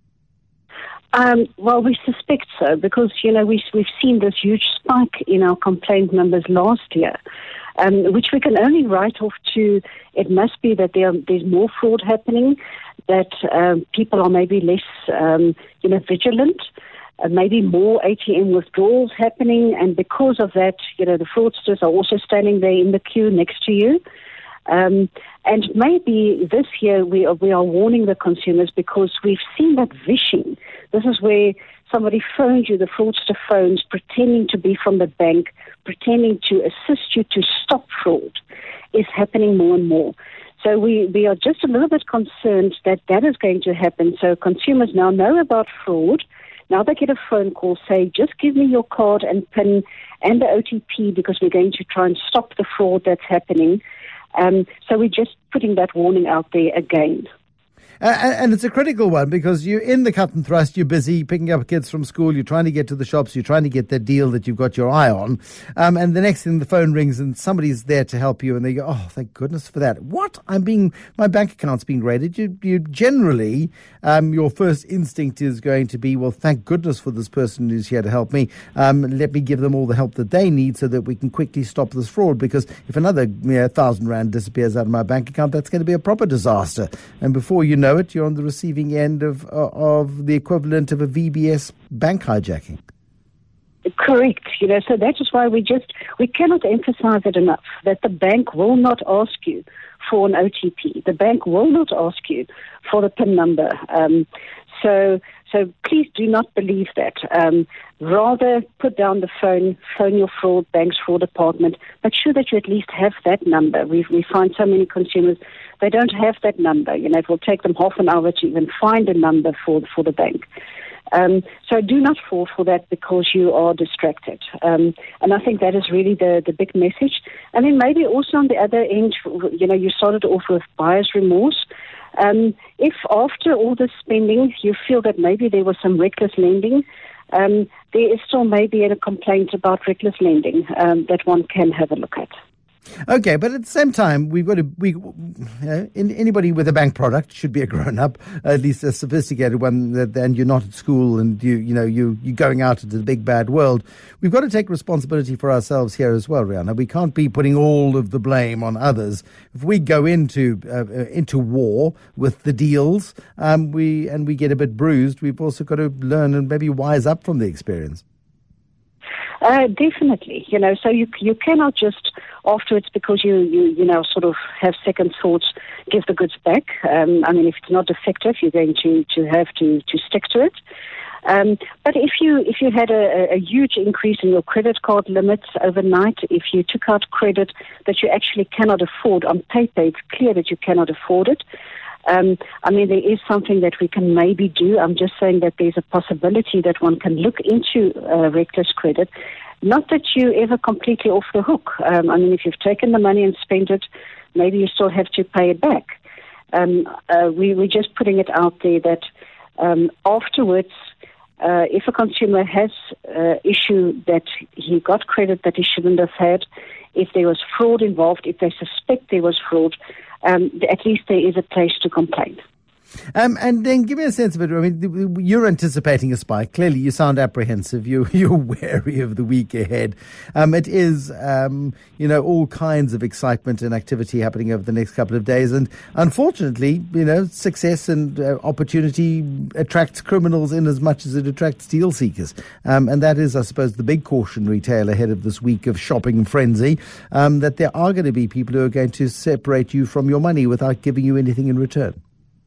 Um, well, we suspect so because, you know, we, we've seen this huge spike in our complaint numbers last year, um, which we can only write off to it must be that there, there's more fraud happening, that um, people are maybe less, um, you know, vigilant, uh, maybe more A T M withdrawals happening, and because of that, you know, the fraudsters are also standing there in the queue next to you. Um, and maybe this year we are, we are warning the consumers because we've seen that vishing. This is where somebody phones you, the fraudster phones, pretending to be from the bank, pretending to assist you to stop fraud, is happening more and more. So we, we are just a little bit concerned that that is going to happen. So consumers now know about fraud. Now they get a phone call, say, just give me your card and PIN and the O T P because we're going to try and stop the fraud that's happening. Um, so we're just putting that warning out there again. Uh, and it's a critical one because you're in the cut and thrust, you're busy picking up kids from school, you're trying to get to the shops, you're trying to get that deal that you've got your eye on. Um, and the next thing the phone rings and somebody's there to help you and they go, oh, thank goodness for that. What? I'm being, my bank account's being raided. You, you generally, um, your first instinct is going to be, well, thank goodness for this person who's here to help me. Um, let me give them all the help that they need so that we can quickly stop this fraud. Because if another you know, thousand rand disappears out of my bank account, that's going to be a proper disaster. And before you know it, you're on the receiving end of uh, of the equivalent of a V B S bank hijacking. Correct. You know, so that is why we just, we cannot emphasize it enough that the bank will not ask you for an O T P. The bank will not ask you for the PIN number. Um, so, so please do not believe that. Um, rather put down the phone, phone your fraud, bank's fraud department. Make sure that you at least have that number. We we find so many consumers, they don't have that number. You know, it will take them half an hour to even find a number for for the bank. Um, so do not fall for that because you are distracted. Um, and I think that is really the, the big message. And then maybe also on the other end, you know, you started off with buyer's remorse. Um, if after all the spending you feel that maybe there was some reckless lending, um, there is still maybe a complaint about reckless lending um, that one can have a look at. Okay, but at the same time, we've got to, we, uh, in, anybody with a bank product should be a grown-up, at least a sophisticated one, that, and you're not at school and you, you know, you, you're going out into the big bad world. We've got to take responsibility for ourselves here as well, Rihanna. We can't be putting all of the blame on others. If we go into, uh, into war with the deals, um, we, and we get a bit bruised, we've also got to learn and maybe wise up from the experience. Uh, definitely, you know, so you you cannot just afterwards, because you, you, you know, sort of have second thoughts, give the goods back. Um, I mean, if it's not defective, you're going to, to have to, to stick to it. Um, but if you if you had a, a huge increase in your credit card limits overnight, if you took out credit that you actually cannot afford, on paper it's clear that you cannot afford it. Um, I mean, there is something that we can maybe do. I'm just saying that there's a possibility that one can look into uh, reckless credit. Not that you're ever completely off the hook. Um, I mean, if you've taken the money and spent it, maybe you still have to pay it back. Um, uh, we, we're just putting it out there that um, afterwards, uh, if a consumer has uh, issue that he got credit that he shouldn't have had, if there was fraud involved, if they suspect there was fraud, Um, at least there is a place to complain. Um, and then give me a sense of it. I mean, you're anticipating a spike. Clearly, you sound apprehensive. You're, you're wary of the week ahead. Um, it is, um, you know, all kinds of excitement and activity happening over the next couple of days. And unfortunately, you know, success and uh, opportunity attracts criminals in as much as it attracts deal seekers. Um, and that is, I suppose, the big cautionary tale ahead of this week of shopping frenzy, um, that there are going to be people who are going to separate you from your money without giving you anything in return.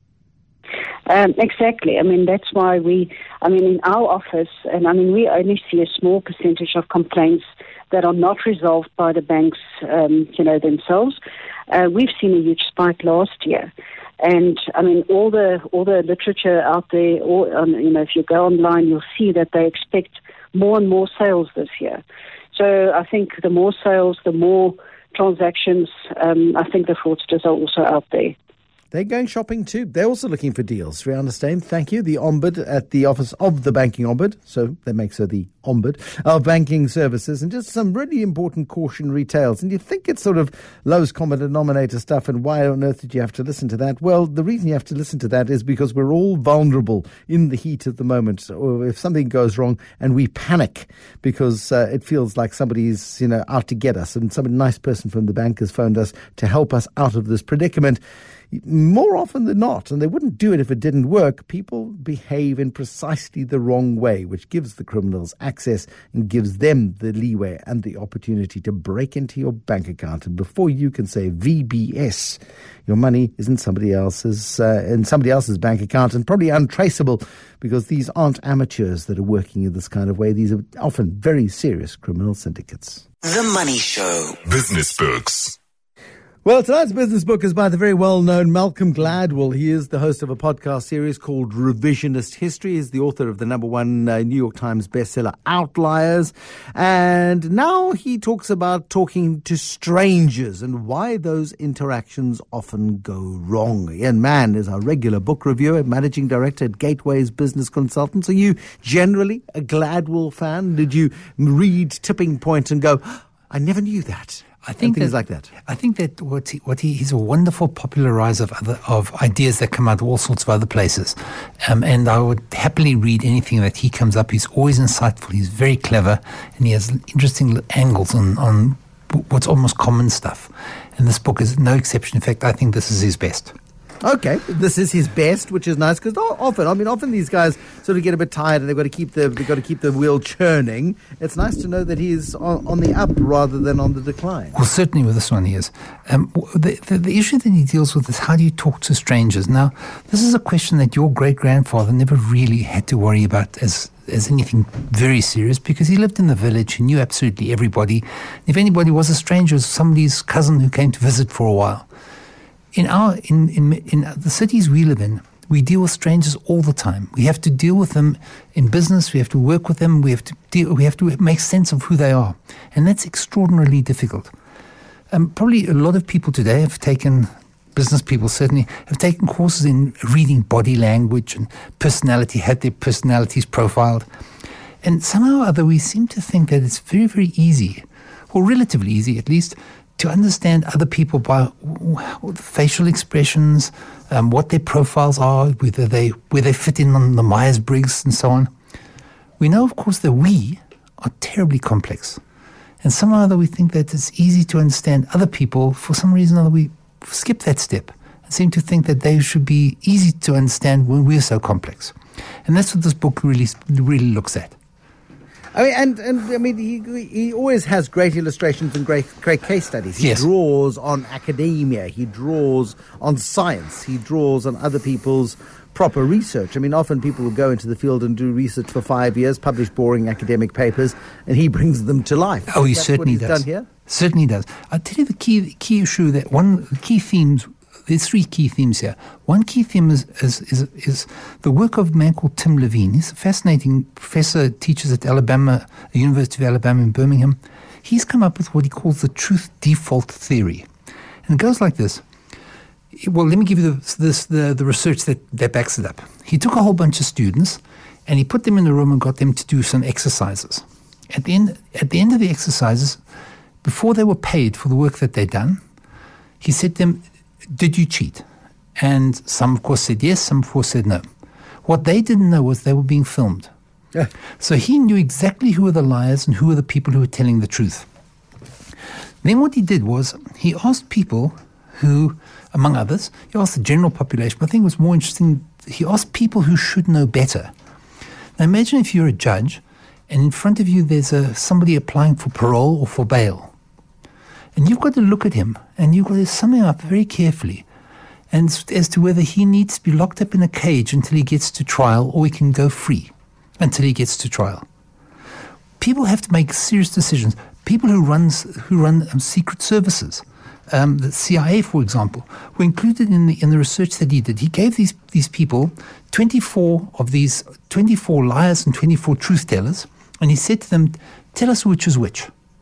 Um, exactly. I mean, that's why we, I mean, in our office, and I mean, we only see a small percentage of complaints that are not resolved by the banks, um, you know, themselves. Uh, we've seen a huge spike last year. And, I mean, all the all the literature out there, or, um, you know, if you go online, you'll see that they expect more and more sales this year. So I think the more sales, the more transactions, um, I think the fraudsters are also out there. They're going shopping too. They're also looking for deals. Rihanna Steyn, thank you. The Ombud at the office of the Banking Ombud. So that makes her the Ombud of banking services, and just some really important cautionary tales. And you think it's sort of lowest common denominator stuff, and why on earth did you have to listen to that? Well, the reason you have to listen to that is because we're all vulnerable in the heat of the moment. Or if something goes wrong and we panic because uh, it feels like somebody's, you know, out to get us, and some nice person from the bank has phoned us to help us out of this predicament. More often than not, and they wouldn't do it if it didn't work, people behave in precisely the wrong way, which gives the criminals access and gives them the leeway and the opportunity to break into your bank account. And before you can say V B S, your money is in somebody else's uh, in somebody else's bank account, and probably untraceable, because these aren't amateurs that are working in this kind of way. These are often very serious criminal syndicates. The Money Show. Business Books. Well, tonight's business book is by the very well-known Malcolm Gladwell. He is the host of a podcast series called Revisionist History. He's the author of the number one uh, New York Times bestseller, Outliers. And now he talks about talking to strangers and why those interactions often go wrong. Ian Mann is our regular book reviewer, managing director at Gateways Business Consultants. Are you generally a Gladwell fan? Did you read Tipping Point and go, I never knew that? I think things that, like that. I think that what he, what he, he's a wonderful popularizer of other of ideas that come out of all sorts of other places, um, and I would happily read anything that he comes up. He's always insightful. He's very clever, and he has interesting angles on on what's almost common stuff. And this book is no exception. In fact, I think this is his best. Okay, this is his best, which is nice because often, I mean, often these guys sort of get a bit tired and they've got to keep the they've got to keep the wheel churning. It's nice to know that he's on, on the up rather than on the decline. Well, certainly with this one he is. Um, the, the the issue that he deals with is how do you talk to strangers? Now, this is a question that your great grandfather never really had to worry about as as anything very serious because he lived in the village. He knew absolutely everybody. If anybody was a stranger, it was somebody's cousin who came to visit for a while. In our in, in in the cities we live in, we deal with strangers all the time. We have to deal with them in business. We have to work with them. We have to deal, we have to make sense of who they are, and that's extraordinarily difficult. Um, probably a lot of people today have taken, business people certainly have taken courses in reading body language and personality, had their personalities profiled, and somehow or other we seem to think that it's very very easy, or relatively easy at least, to understand other people by facial expressions, um, what their profiles are, whether they where they fit in on the Myers-Briggs and so on. We know, of course, that we are terribly complex. And somehow or other we think that it's easy to understand other people. For some reason or other we skip that step and seem to think that they should be easy to understand when we're so complex. And that's what this book really, really looks at. I mean, and, and I mean, he he always has great illustrations and great great case studies. He yes. draws on academia. He draws on science. He draws on other people's proper research. I mean, often people will go into the field and do research for five years, publish boring academic papers, and he brings them to life. Oh, he That's certainly what he's does. Done here? Certainly does. I'll tell you the key the key issue that one the key themes. There's three key themes here. One key theme is, is is is the work of a man called Tim Levine. He's a fascinating professor, teaches at Alabama, the University of Alabama in Birmingham. He's come up with what he calls the truth default theory. And it goes like this. Well, let me give you the, this, the, the research that, that backs it up. He took a whole bunch of students and he put them in a room and got them to do some exercises. At the end, at the end of the exercises, before they were paid for the work that they'd done, he said to them, did you cheat? And some, of course, said yes, some, of course, said no. What they didn't know was they were being filmed. Yeah. So he knew exactly who were the liars and who were the people who were telling the truth. Then what he did was he asked people who, among others, he asked the general population, but I think it was more interesting, he asked people who should know better. Now imagine if you're a judge and in front of you there's a, somebody applying for parole or for bail. And you've got to look at him and you've got to sum him up very carefully and as to whether he needs to be locked up in a cage until he gets to trial or he can go free until he gets to trial. People have to make serious decisions. People who, runs, who run um, secret services, um, the C I A, for example, were included in the, in the research that he did. He gave these, these people twenty-four of these, twenty-four liars and twenty-four truth tellers, and he said to them, tell us which is which.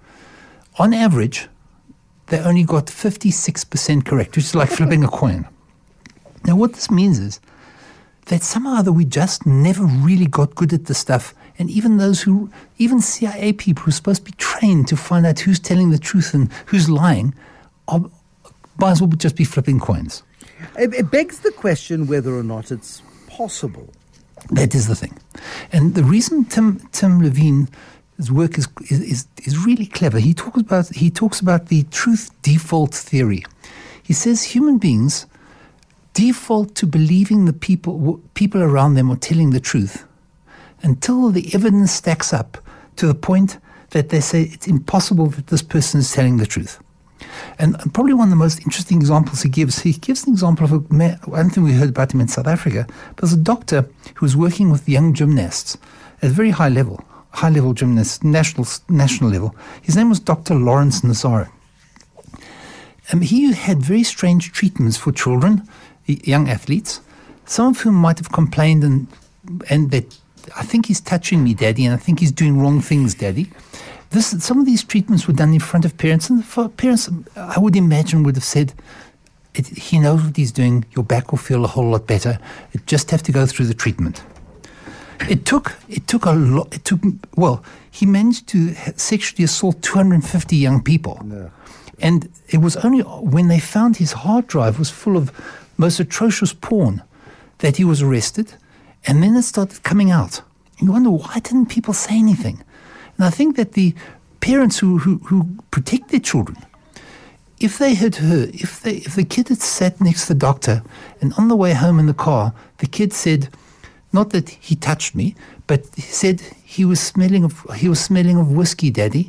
On average, they only got fifty-six percent correct, which is like flipping a coin. Now, what this means is that somehow or other we just never really got good at the stuff. And even those who, even C I A people who are supposed to be trained to find out who's telling the truth and who's lying, are, might as well just be flipping coins. It, it begs the question whether or not it's possible. That is the thing. And the reason Tim, Tim Levine... His work is, is is really clever. He talks about he talks about the truth default theory. He says human beings default to believing the people people around them are telling the truth until the evidence stacks up to the point that they say it's impossible that this person is telling the truth. And probably one of the most interesting examples he gives, he gives an example of a man, one thing we heard about him in South Africa, but there's a doctor who was working with young gymnasts at a very high level. high-level gymnast, national national level. His name was Doctor Lawrence Nazaro. um, he had very strange treatments for children, young athletes, some of whom might have complained and and that I think he's touching me, Daddy, and I think he's doing wrong things, Daddy. This, some of these treatments were done in front of parents, and for parents, I would imagine, would have said, it, he knows what he's doing, your back will feel a whole lot better, you just have to go through the treatment. It took, it took a lot, it took, well, he managed to sexually assault two hundred fifty young people. No. And it was only when they found his hard drive was full of most atrocious porn that he was arrested, and then it started coming out. And you wonder, why didn't people say anything? And I think that the parents who, who, who protect their children, if they had heard, if they, if the kid had sat next to the doctor, and on the way home in the car, the kid said, not that he touched me, but he said he was smelling of he was smelling of whiskey, Daddy.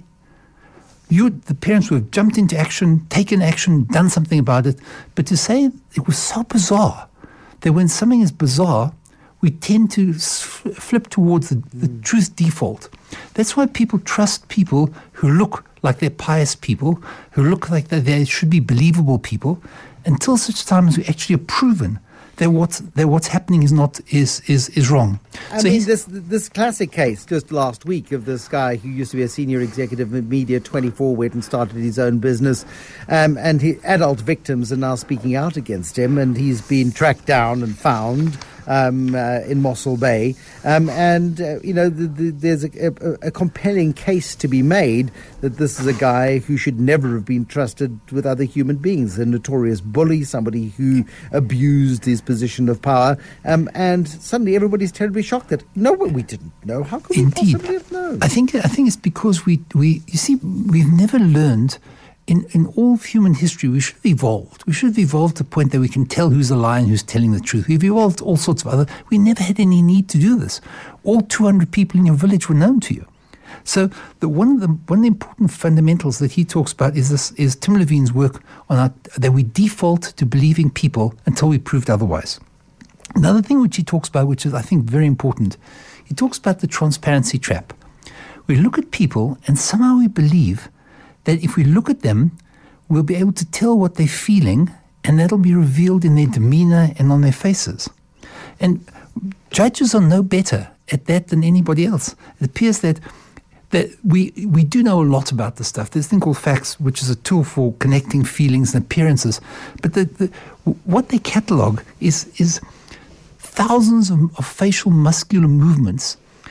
You, the parents would have jumped into action, taken action, done something about it. But to say it was so bizarre that when something is bizarre, we tend to flip towards the, the mm. truth default. That's why people trust people who look like they're pious people, who look like they, they should be believable people, until such time as we actually are proven that what's, that what's happening is not is is, is wrong. I so mean, this this classic case just last week of this guy who used to be a senior executive at Media twenty-four, went and started his own business, um, and he, adult victims are now speaking out against him, and he's been tracked down and found um, uh, in Mossel Bay, um, and uh, you know the, the, there's a, a, a compelling case to be made that this is a guy who should never have been trusted with other human beings, a notorious bully, somebody who abused his position of power, um, and suddenly everybody's terribly shocked that no, we didn't know. How could we Indeed. possibly have known? I think I think it's because we we you see we've never learned. In, in all of human history, we should have evolved. We should have evolved to the point that we can tell who's a liar and who's telling the truth. We've evolved all sorts of other... We never had any need to do this. All two hundred people in your village were known to you. So the, one of the one of the important fundamentals that he talks about is this: is Tim Levine's work on our, that we default to believing people until we proved otherwise. Another thing which he talks about, which is, I think, very important, he talks about the transparency trap. We look at people and somehow we believe that if we look at them, we'll be able to tell what they're feeling, and that'll be revealed in their demeanor and on their faces. And judges are no better at that than anybody else. It appears that that we we do know a lot about this stuff. There's a thing called facts, which is a tool for connecting feelings and appearances. But the, the, what they catalogue is is thousands of, of facial muscular movements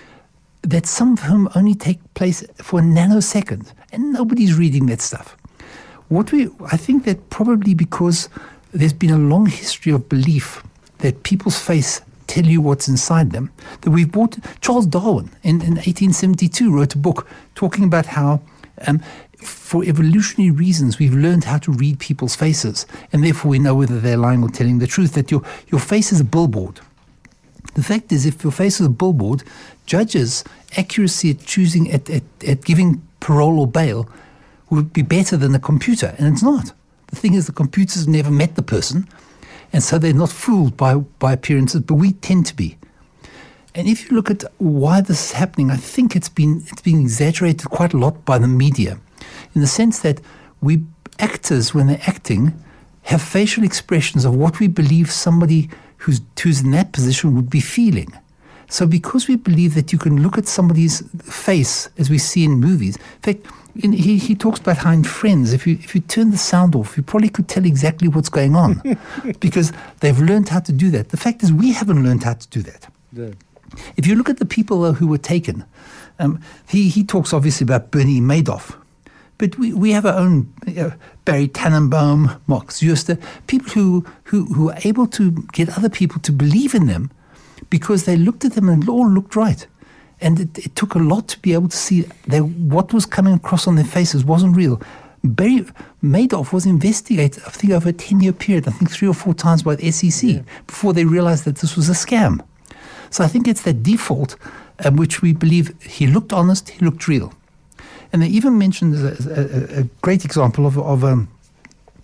that some of whom only take place for a nanosecond, and nobody's reading that stuff. What we, I think that probably because there's been a long history of belief that people's face tell you what's inside them, that we've brought... Charles Darwin in, in eighteen seventy-two wrote a book talking about how um, for evolutionary reasons we've learned how to read people's faces, and therefore we know whether they're lying or telling the truth, that your, your face is a billboard. The fact is, if your face is a billboard, judges' accuracy at choosing, at, at, at giving parole or bail would be better than a computer, and it's not. The thing is, the computers never met the person, and so they're not fooled by, by appearances, but we tend to be. And if you look at why this is happening, I think it's been it's been exaggerated quite a lot by the media, in the sense that we actors, when they're acting, have facial expressions of what we believe somebody who's, who's in that position would be feeling. So because we believe that you can look at somebody's face, as we see in movies, in fact, in, he, he talks about how in Friends, if you if you turn the sound off, you probably could tell exactly what's going on because they've learned how to do that. The fact is, we haven't learned how to do that. Yeah. If you look at the people though, who were taken, um, he, he talks obviously about Bernie Madoff, but we, we have our own uh, Barry Tannenbaum, Mark Zuster, people who, who, who are able to get other people to believe in them because they looked at them and it all looked right. And it, it took a lot to be able to see that what was coming across on their faces wasn't real. Barry Madoff was investigated, I think, over a ten-year period, I think three or four times by the S E C, yeah, before they realized that this was a scam. So I think it's that default um, which we believe he looked honest, he looked real. And they even mentioned a, a, a great example of, of um,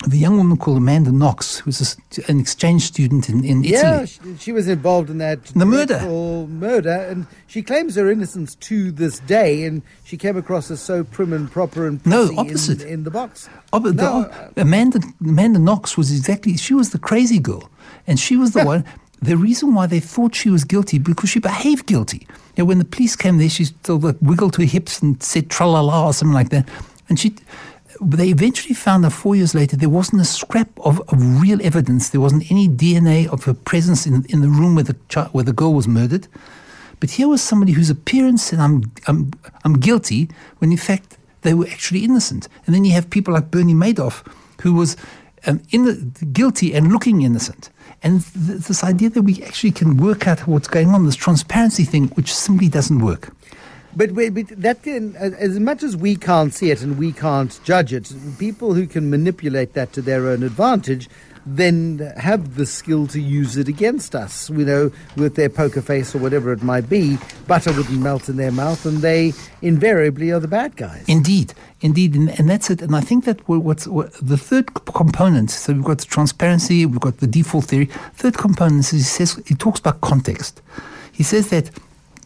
of a young woman called Amanda Knox, who was a, an exchange student in, in Yeah, Italy. she, she was involved in that The murder. dreadful murder, and she claims her innocence to this day, and she came across as so prim and proper and No, pussy opposite. in, in the box. Oh, but No, the, Amanda Amanda Knox was exactly, she was the crazy girl. And she was the one, the reason why they thought she was guilty, because she behaved guilty. You know, when the police came there, she sort of wiggled her hips and said tra-la-la or something like that. And she, they eventually found out four years later there wasn't a scrap of, of real evidence. There wasn't any D N A of her presence in, in the room where the, child, where the girl was murdered. But here was somebody whose appearance said, I'm, I'm, I'm guilty, when in fact they were actually innocent. And then you have people like Bernie Madoff, who was um, in the, guilty and looking innocent. And th- this idea that we actually can work out what's going on, this transparency thing, which simply doesn't work. But, but, but that can, as much as we can't see it and we can't judge it, people who can manipulate that to their own advantage then have the skill to use it against us, you know, with their poker face or whatever it might be. Butter wouldn't melt in their mouth, and they invariably are the bad guys. Indeed, indeed, and, and that's it. And I think that what's what, the third c- component. So we've got the transparency, we've got the default theory. Third component is he says he talks about context. He says that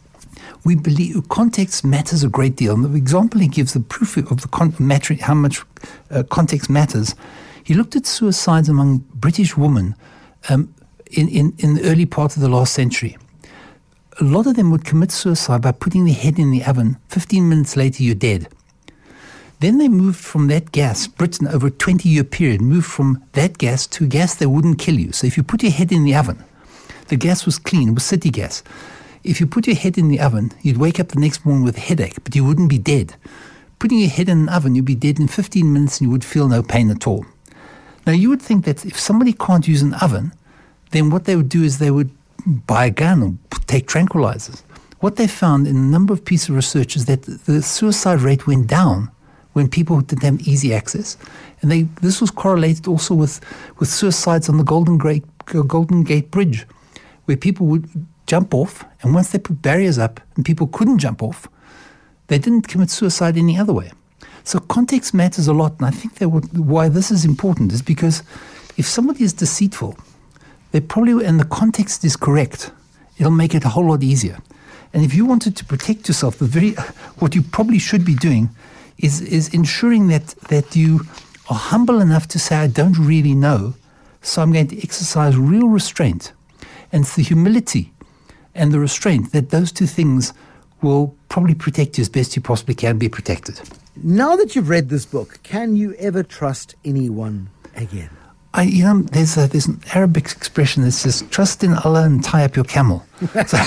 we believe context matters a great deal. And the example he gives, the proof of the con- matter, how much uh, context matters. He looked at suicides among British women um, in, in, in the early part of the last century. A lot of them would commit suicide by putting their head in the oven. fifteen minutes later, you're dead. Then they moved from that gas, Britain over a twenty-year period, moved from that gas to a gas that wouldn't kill you. So if you put your head in the oven, the gas was clean, it was city gas. If you put your head in the oven, you'd wake up the next morning with a headache, but you wouldn't be dead. Putting your head in an oven, you'd be dead in fifteen minutes and you would feel no pain at all. Now, you would think that if somebody can't use an oven, then what they would do is they would buy a gun or take tranquilizers. What they found in a number of pieces of research is that the suicide rate went down when people didn't have easy access. And they, this was correlated also with, with suicides on the Golden Gate, Golden Gate Bridge, where people would jump off, and once they put barriers up and people couldn't jump off, they didn't commit suicide any other way. So context matters a lot, and I think that what, why this is important is because if somebody is deceitful, they probably, and the context is correct, it'll make it a whole lot easier. And if you wanted to protect yourself, the very what you probably should be doing is is ensuring that that you are humble enough to say, I don't really know, so I'm going to exercise real restraint. And it's the humility and the restraint that those two things will probably protect you as best you possibly can be protected. Now that you've read this book, can you ever trust anyone again? I, you know, there's a, there's an Arabic expression that says, trust in Allah and tie up your camel. So,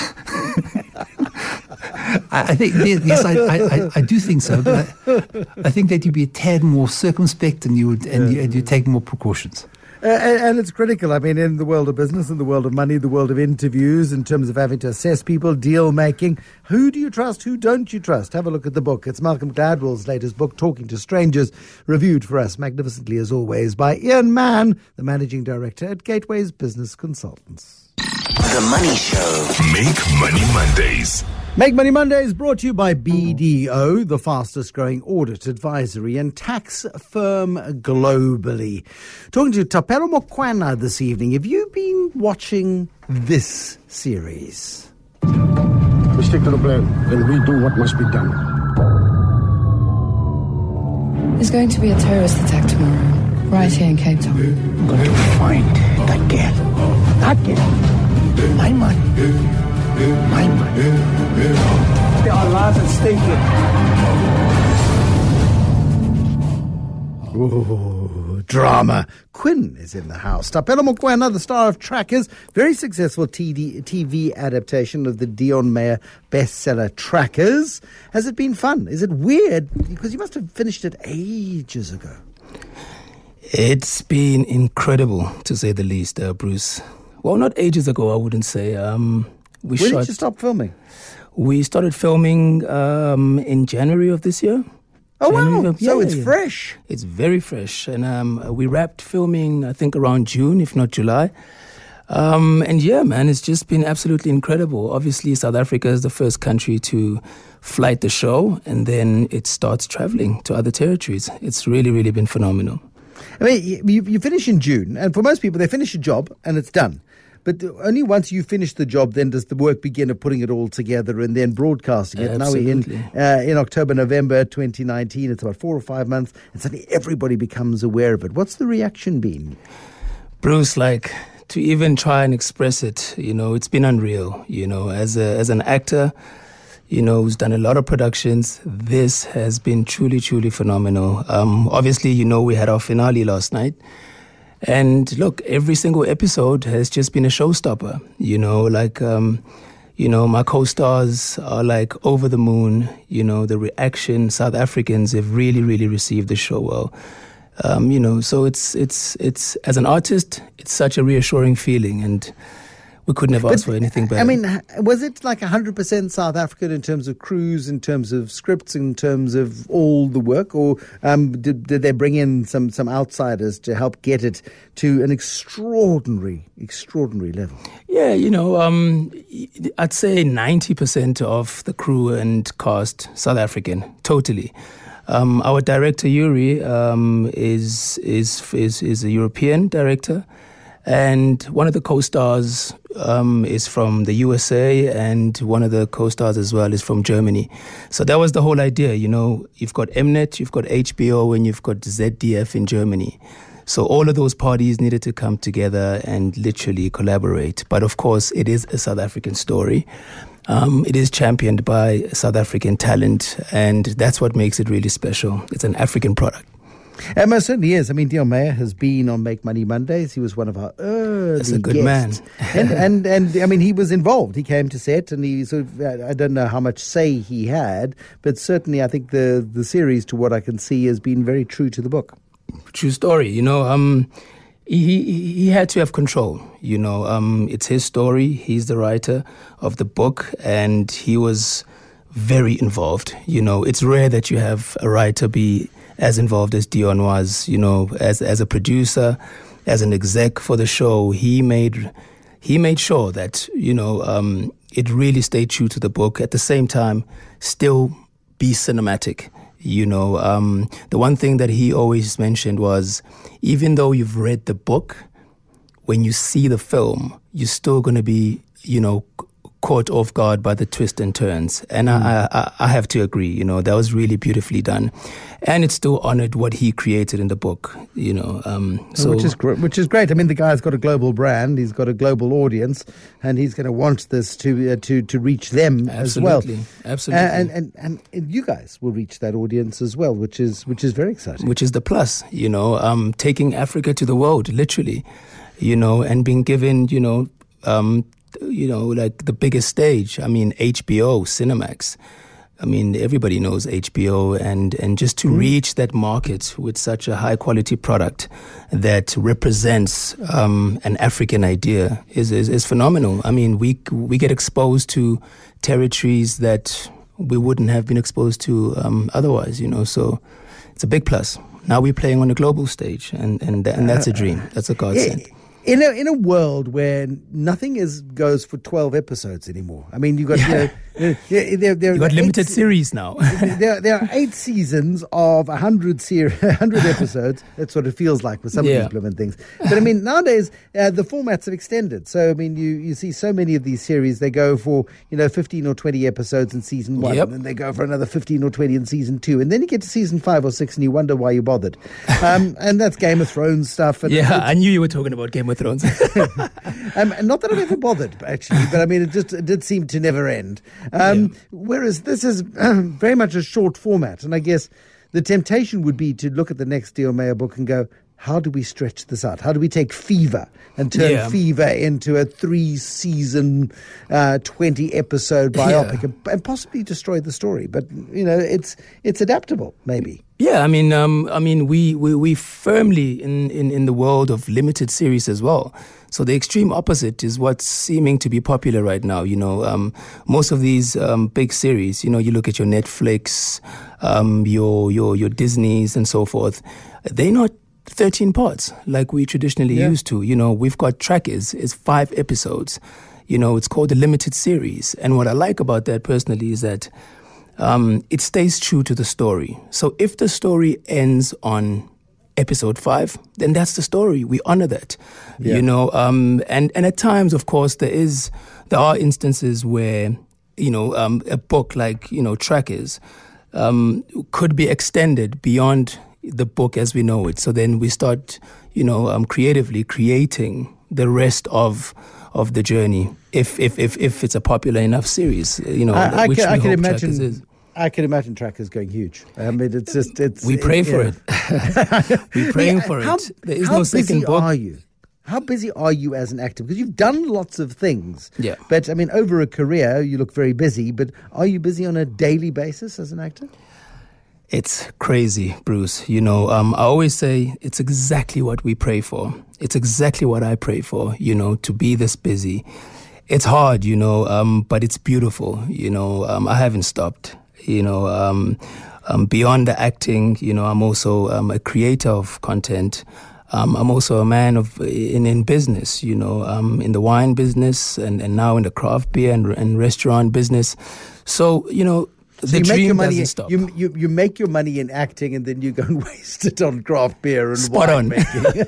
I, I think, yes, I, I, I do think so, but I, I think that you'd be a tad more circumspect and you would, and you, and you take more precautions. Uh, and, and it's critical. I mean, in the world of business, in the world of money, the world of interviews, in terms of having to assess people, deal making. Who do you trust? Who don't you trust? Have a look at the book. It's Malcolm Gladwell's latest book, Talking to Strangers, reviewed for us magnificently as always by Ian Mann, the managing director at Gateways Business Consultants. The Money Show. Make Money Mondays. Make Money Mondays brought to you by B D O, the fastest growing audit, advisory and tax firm globally. Talking to Tapelo Mokwana this evening. Have you been watching this series? We stick to the plan and we do what must be done. There's going to be a terrorist attack tomorrow, right here in Cape Town. I'm going to find that girl. That girl. My money. My money. There are lives at stake here. Ooh, drama. Quinn is in the house. Tapelo Mokoena, the star of Trackers, very successful T V adaptation of the Dion Meyer bestseller Trackers. Has it been fun? Is it weird? Because you must have finished it ages ago. It's been incredible, to say the least, uh, Bruce. Well, not ages ago, I wouldn't say. Um, we when shot, did you stop filming? We started filming um, in January of this year. Oh, January wow. of, so yeah, it's yeah. fresh. It's very fresh. And um, we wrapped filming, I think, around June, if not July. Um, and yeah, man, it's just been absolutely incredible. Obviously, South Africa is the first country to flight the show, and then it starts traveling to other territories. It's really, really been phenomenal. I mean, you, you finish in June, and for most people, they finish a job and it's done. But only once you finish the job, then does the work begin of putting it all together and then broadcasting it. Absolutely. Now we're in, uh, in October, November twenty nineteen. It's about four or five months, and suddenly everybody becomes aware of it. What's the reaction been? Bruce, like, to even try and express it, you know, it's been unreal. You know, as a, as an actor, you know, who's done a lot of productions, this has been truly, truly phenomenal. Um, obviously, you know, we had our finale last night. And look, every single episode has just been a showstopper. You know, like, um, you know, my co-stars are like over the moon. You know, the reaction, South Africans have really, really received the show well. Um, you know, so it's, it's, it's, as an artist, it's such a reassuring feeling, and we couldn't have asked but, for anything better. I mean, was it like one hundred percent South African in terms of crews, in terms of scripts, in terms of all the work? Or um, did, did they bring in some, some outsiders to help get it to an extraordinary, extraordinary level? Yeah, you know, um, I'd say ninety percent of the crew and cast South African, totally. Um, our director, Yuri, um, is, is, is, is a European director. And one of the co-stars um, is from the U S A, and one of the co-stars as well is from Germany. So that was the whole idea, you know. You've got Mnet, you've got H B O, and you've got Z D F in Germany. So all of those parties needed to come together and literally collaborate. But of course, it is a South African story. Um, it is championed by South African talent, and that's what makes it really special. It's an African product. Um, it certainly is. I mean, Deon Meyer has been on Make Money Mondays. He was one of our early That's a good guests. man. and, and, and, I mean, he was involved. He came to set, and he sort of, I don't know how much say he had, but certainly I think the, the series, to what I can see, has been very true to the book. True story. You know, um, he, he, he had to have control. You know, um, it's his story. He's the writer of the book, and he was very involved. You know, it's rare that you have a writer be as involved as Deon was, you know, as as a producer, as an exec for the show. He made he made sure that, you know, um, it really stayed true to the book. At the same time, still be cinematic. You know, um, the one thing that he always mentioned was, even though you've read the book, when you see the film, you're still going to be, you know, caught off guard by the twists and turns. And mm. I, I, I have to agree, you know, that was really beautifully done. And it still honored what he created in the book, you know. Um, so which is gr- which is great. I mean, the guy's got a global brand, he's got a global audience, and he's going to want this to uh, to to reach them absolutely, as well. Absolutely, uh, and, and and and you guys will reach that audience as well, which is which is very exciting. Which is the plus, you know, um, taking Africa to the world, literally, you know, and being given, you know, um, you know, like the biggest stage. I mean, H B O, Cinemax. I mean, everybody knows H B O, and, and just to mm. reach that market with such a high quality product that represents um, an African idea is, is is phenomenal. I mean, we we get exposed to territories that we wouldn't have been exposed to um, otherwise, you know. So it's a big plus. Now we're playing on a global stage, and and and that's a dream. That's a godsend. In a in a world where nothing is goes for twelve episodes anymore. I mean, you got yeah. you know, there, there, there you got limited eight, series now. there there are eight seasons of a hundred ser- hundred episodes. That's what it feels like with some yeah. of these implement things. But I mean, nowadays uh, the formats have extended. So I mean, you, you see so many of these series. They go for you know fifteen or twenty episodes in season one, yep. and then they go for another fifteen or twenty in season two, and then you get to season five or six, and you wonder why you bothered. Um, and that's Game of Thrones stuff. And yeah, I knew you were talking about Game of Thrones. um, not that I've ever bothered, actually, but I mean, it just it did seem to never end. Um, yeah. Whereas this is um, very much a short format, and I guess the temptation would be to look at the next Deon Meyer book and go, how do we stretch this out? How do we take Fever and turn yeah. Fever into a three-season, uh, twenty-episode biopic yeah. and, and possibly destroy the story? But, you know, it's it's adaptable, maybe. Yeah, I mean, um, I mean, we we we firmly in, in, in the world of limited series as well. So the extreme opposite is what's seeming to be popular right now. You know, um, most of these um, big series, you know, you look at your Netflix, um, your your your Disneys, and so forth. They're not thirteen parts like we traditionally yeah. used to. You know, we've got Trackers, it's five episodes. You know, it's called a limited series. And what I like about that personally is that Um, it stays true to the story. So if the story ends on episode five, then that's the story. We honor that, Yeah. you know. Um, and and at times, of course, there is there are instances where you know um, a book like you know Trackers um, could be extended beyond the book as we know it. So then we start, you know, um, creatively creating the rest of of the journey. If if if if it's a popular enough series, you know, I, I which can, we I can hope Trackers imagine. is. I can imagine Trackers going huge. I mean, it's just it's. We pray for yeah. it. We're praying Yeah, for how, it. There is how no second busy book. are you? How busy are you as an actor? Because you've done lots of things. Yeah. But I mean, over a career, you look very busy. But are you busy on a daily basis as an actor? It's crazy, Bruce. You know, um, I always say it's exactly what we pray for. It's exactly what I pray for, you know, to be this busy. It's hard, you know, um, but it's beautiful. You know, um, I haven't stopped. You know, um, um, beyond the acting, you know, I'm also um, a creator of content. Um, I'm also a man of in, in business, you know, um, in the wine business and, and now in the craft beer and, and restaurant business. So, you know, So the you make dream your money. doesn't stop. You, you you make your money in acting, and then you go and waste it on craft beer and Spot wine on. making.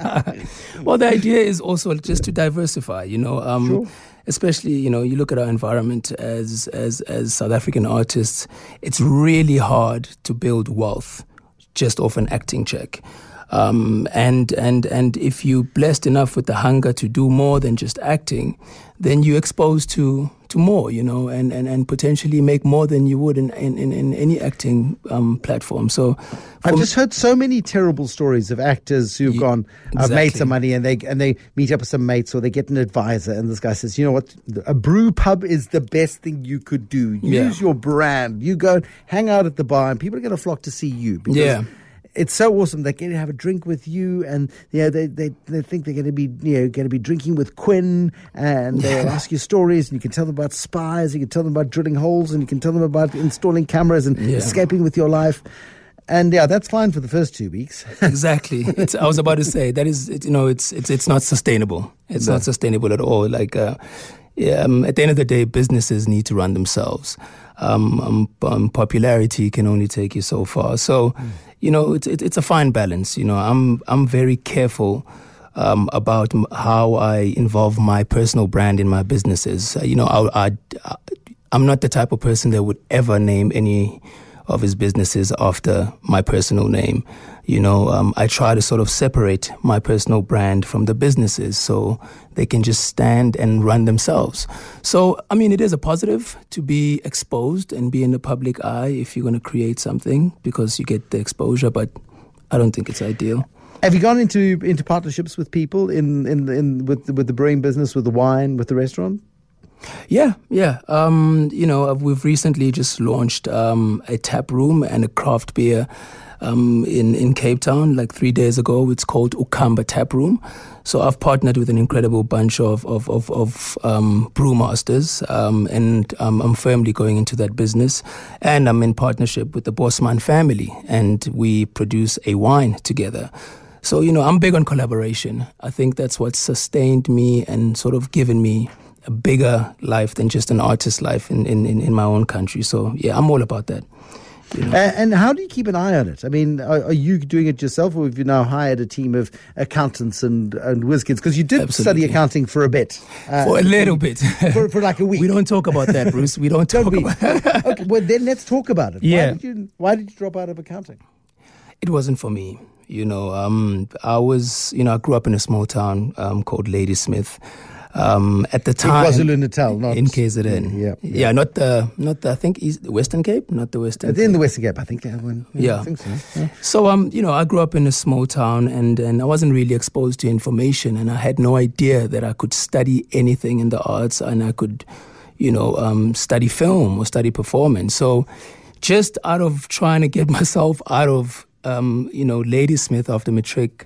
Well, the idea is also just to diversify, you know, um, Sure. especially, you know, you look at our environment as, as, as South African artists, it's really hard to build wealth just off an acting check. Um, and, and, and if you're blessed enough with the hunger to do more than just acting, then you're exposed to, to more, you know, and, and, and potentially make more than you would in, in, in, in any acting um, platform. So I've for just heard so many terrible stories of actors who've Ye- gone, I've made exactly. some money, and they and they meet up with some mates or they get an advisor, and this guy says, you know what, a brew pub is the best thing you could do. Use Yeah. your brand. You go and hang out at the bar, and people are going to flock to see you. Because Yeah. it's so awesome. They get to have a drink with you, and you know, they, they, they think they're going to be you know going to be drinking with Quinn, and they'll ask you stories, and you can tell them about spies, you can tell them about drilling holes, and you can tell them about installing cameras and Yeah. escaping with your life. And yeah, that's fine for the first two weeks. Exactly. It's, I was about to say that is, it, you know, it's it's it's not sustainable. It's No. not sustainable at all. Like, uh, yeah, um, at the end of the day, businesses need to run themselves. Um, um, um, popularity can only take you so far. So, Mm. you know, it's it, it's a fine balance. You know, I'm I'm very careful um, about m- how I involve my personal brand in my businesses. Uh, you know, I, I I'm not the type of person that would ever name any of his businesses after my personal name. You know, um, I try to sort of separate my personal brand from the businesses so they can just stand and run themselves. So, I mean, it is a positive to be exposed and be in the public eye if you're going to create something because you get the exposure, but I don't think it's ideal. Have you gone into into partnerships with people in in, in with with the brewing business, with the wine, with the restaurant? Yeah, yeah. Um, you know, we've recently just launched um, a tap room and a craft beer um, in, in Cape Town, like three days ago. It's called Ukamba Tap Room. So I've partnered with an incredible bunch of, of, of, of um, brewmasters, um, and um, I'm firmly going into that business. And I'm in partnership with the Bosman family, and we produce a wine together. So, you know, I'm big on collaboration. I think that's what sustained me and sort of given me a bigger life than just an artist's life in, in, in my own country. So, yeah, I'm all about that. You know? Uh, and how do you keep an eye on it? I mean, are, are you doing it yourself, or have you now hired a team of accountants and, and whiz kids? Because you did Absolutely. study accounting for a bit. Uh, For a little bit. For, for like a week. We don't talk about that, Bruce. We don't talk we? about Okay, well, then let's talk about it. Yeah. Why did you, why did you drop out of accounting? It wasn't for me. You know, um, I was, you know, I grew up in a small town um, called Ladysmith. Um, at the time, In KwaZulu-Natal, not in K Z N. Yeah, yeah, yeah, not the, not the, I think East, Western Cape, not the Western. in the Western Cape, I think. Yeah, when, Yeah. I think so. Yeah. So, um, you know, I grew up in a small town, and, and I wasn't really exposed to information, and I had no idea that I could study anything in the arts, and I could, you know, um, study film or study performance. So, just out of trying to get myself out of, um, you know, Ladysmith after matric,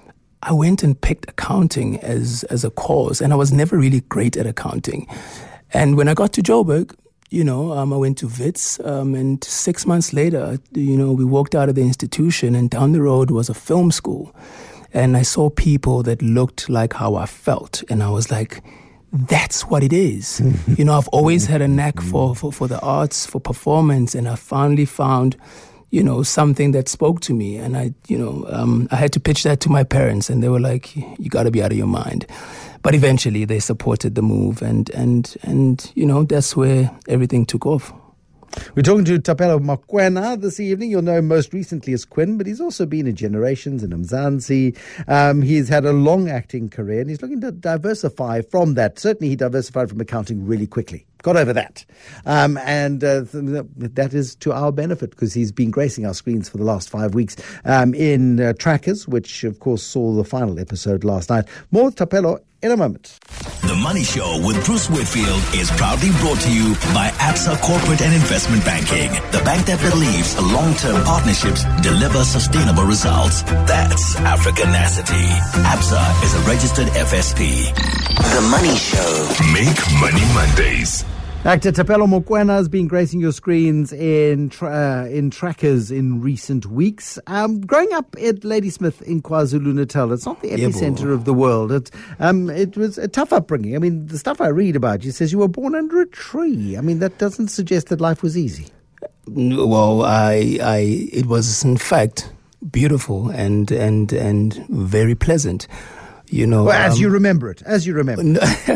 I went and picked accounting as as a course, and I was never really great at accounting. And when I got to Joburg, you know, um, I went to Wits, um, and six months later, you know, we walked out of the institution, and down the road was a film school. And I saw people that looked like how I felt, and I was like, that's what it is. You know, I've always had a knack for, for, for the arts, for performance, and I finally found, you know, something that spoke to me. And I, you know, um, I had to pitch that to my parents, and they were like, you got to be out of your mind. But eventually they supported the move, and, and, and you know, that's where everything took off. We're talking to Thapelo Mokoena this evening. You'll know him most recently as Quinn, but he's also been in Generations and Mzansi. Um, he's had a long acting career, and he's looking to diversify from that. Certainly he diversified from accounting really quickly. Got over that. Um, and uh, th- that is to our benefit, because he's been gracing our screens for the last five weeks um, in uh, Trackers, which, of course, saw the final episode last night. More with Thapelo in a moment. The Money Show with Bruce Whitfield is proudly brought to you by Absa Corporate and Investment Banking, the bank that believes long-term partnerships deliver sustainable results. That's Africanacity. Absa is a registered F S P. The Money Show. Make Money Mondays. Actor Thapelo Mokoena has been gracing your screens in tra- uh, in Trackers in recent weeks. Um, growing up at Ladysmith in KwaZulu-Natal, it's not the epicenter yeah, of the world. It, um, it was a tough upbringing. I mean, the stuff I read about you says you were born under a tree. I mean, that doesn't suggest that life was easy. Well, I, I, it was in fact beautiful and and and very pleasant. You know, well, as um, you remember it, as you remember.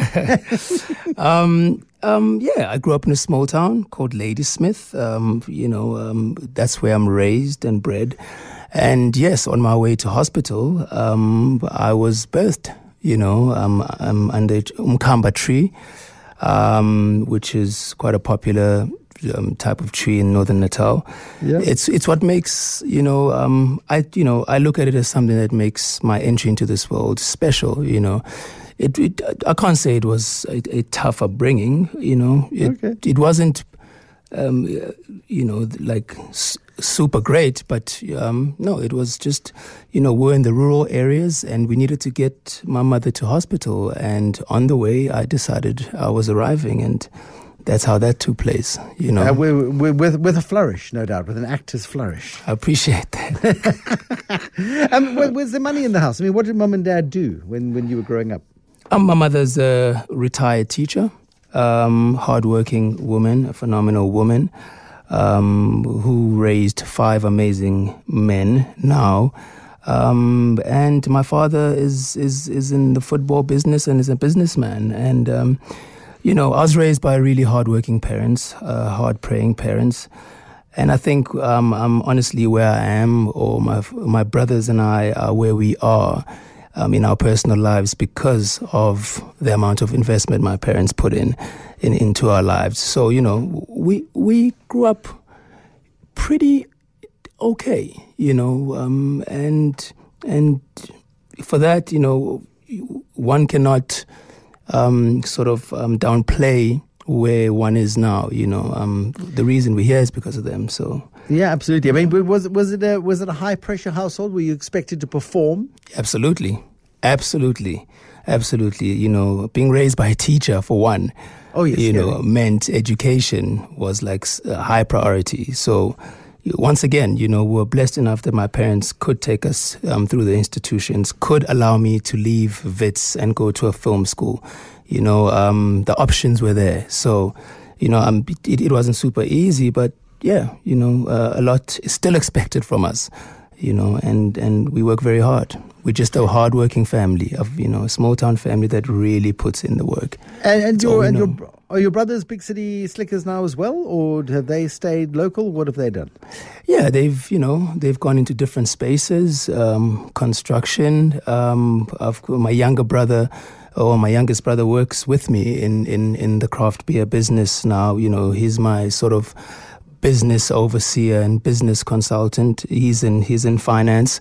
um, um, yeah, I grew up in a small town called Ladysmith. Um, you know, um, that's where I'm raised and bred. And yes, on my way to hospital, um, I was birthed. You know, um, I'm under Umkamba tree, um, which is quite a popular Um, type of tree in northern Natal. Yeah. It's it's what makes, you know, um, I you know I look at it as something that makes my entry into this world special. You know, it, it I can't say it was a, a tough upbringing. You know, it Okay. it wasn't, um, you know, like s- super great, but um, no, it was just, you know, we're in the rural areas and we needed to get my mother to hospital, and on the way I decided I was arriving, and that's how that took place, you know. Uh, we're, we're, with, with a flourish, no doubt, with an actor's flourish. I appreciate that. um, where, where's the money in the house? I mean, what did mum and dad do when, when you were growing up? Um, my mother's a retired teacher, um, hardworking woman, a phenomenal woman, um, who raised five amazing men now. Um, and my father is, is, is in the football business and is a businessman. And, um, You know, I was raised by really hardworking parents, uh, hard-praying parents, and I think um, I'm honestly where I am, or my my brothers and I are where we are um, in our personal lives because of the amount of investment my parents put in, in into our lives. So, you know, we we grew up pretty okay, you know, um, and and for that, you know, one cannot Um, sort of um, downplay where one is now. You know, um, the reason we're here is because of them. So yeah, absolutely. I mean, was was it a was it a high pressure household? Were you expected to perform? Absolutely, absolutely, absolutely. You know, being raised by a teacher for one. Oh yes, you yeah. know, meant education was like a high priority. So. Once again, you know, we were blessed enough that my parents could take us um, through the institutions, could allow me to leave Wits and go to a film school. You know, um, the options were there. So, you know, um, it, it wasn't super easy, but yeah, you know, uh, a lot is still expected from us, you know, and, and we work very hard. We're just a hardworking family of, you know, a small town family that really puts in the work. And, and, your, we and know. your, are your brothers big city slickers now as well, or have they stayed local? What have they done? Yeah, they've, you know, they've gone into different spaces, um, construction. Um, I've, my younger brother, or my youngest brother works with me in, in, in the craft beer business now. You know, he's my sort of business overseer and business consultant. He's in, he's in finance.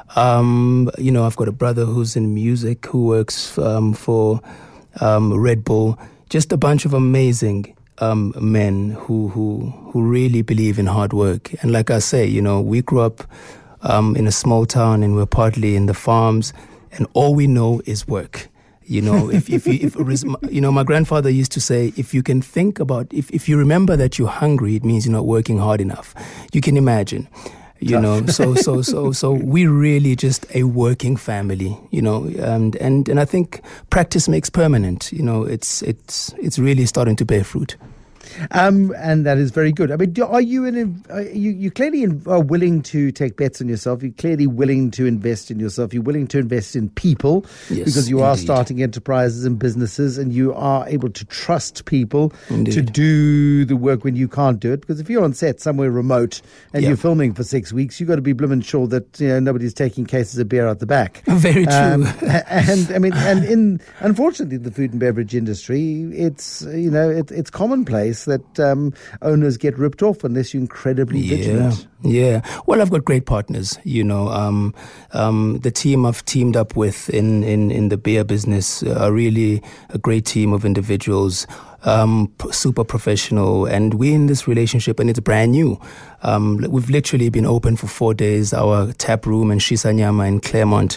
Um, you know, I've got a brother who's in music, who works um, for um, Red Bull. Just a bunch of amazing um, men who, who who really believe in hard work. And like I say, you know, we grew up um, in a small town, and we're partly in the farms, and all we know is work. You know, if if you, if you know, my grandfather used to say, if you can think about, if if you remember that you're hungry, it means you're not working hard enough. You can imagine. You know, so so so so we're really just a working family, you know, and, and and I think practice makes permanent. You know, it's it's it's really starting to bear fruit. Um, and that is very good. I mean, do, are you in? Are you you clearly in, are willing to take bets on yourself. You're clearly willing to invest in yourself. You're willing to invest in people Yes, because you are indeed. starting enterprises and businesses, and you are able to trust people Indeed. to do the work when you can't do it. Because if you're on set somewhere remote and Yeah. you're filming for six weeks, you've got to be blooming sure that you know nobody's taking cases of beer out the back. Very true. Um, and I mean, and in unfortunately, the food and beverage industry, it's you know it, it's commonplace that um, owners get ripped off unless you're incredibly Yeah, vigilant. yeah. Well, I've got great partners. You know, um, um, the team I've teamed up with in, in, in the beer business are really a great team of individuals. Um, p- super professional, and we're in this relationship, and it's brand new. Um, we've literally been open for four days. Our tap room in Shisanyama in Claremont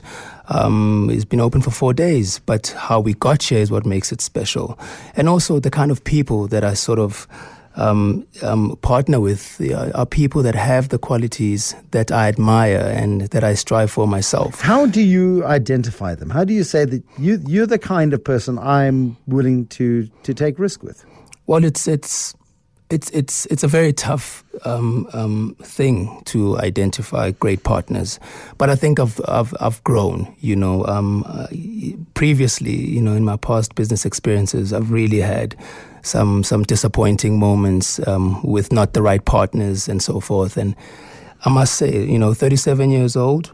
um, has been open for four days. But how we got here is what makes it special, and also the kind of people that I sort of um, um, partner with uh, are people that have the qualities that I admire and that I strive for myself. How do you identify them? How do you say that you you're the kind of person I'm willing to to take risk with? Well, it's it's it's it's it's a very tough um, um, thing to identify great partners, but I think I've I've, I've grown. You know, um, uh, previously, you know, in my past business experiences, I've really had some some disappointing moments um, with not the right partners and so forth. And I must say, you know, thirty-seven years old.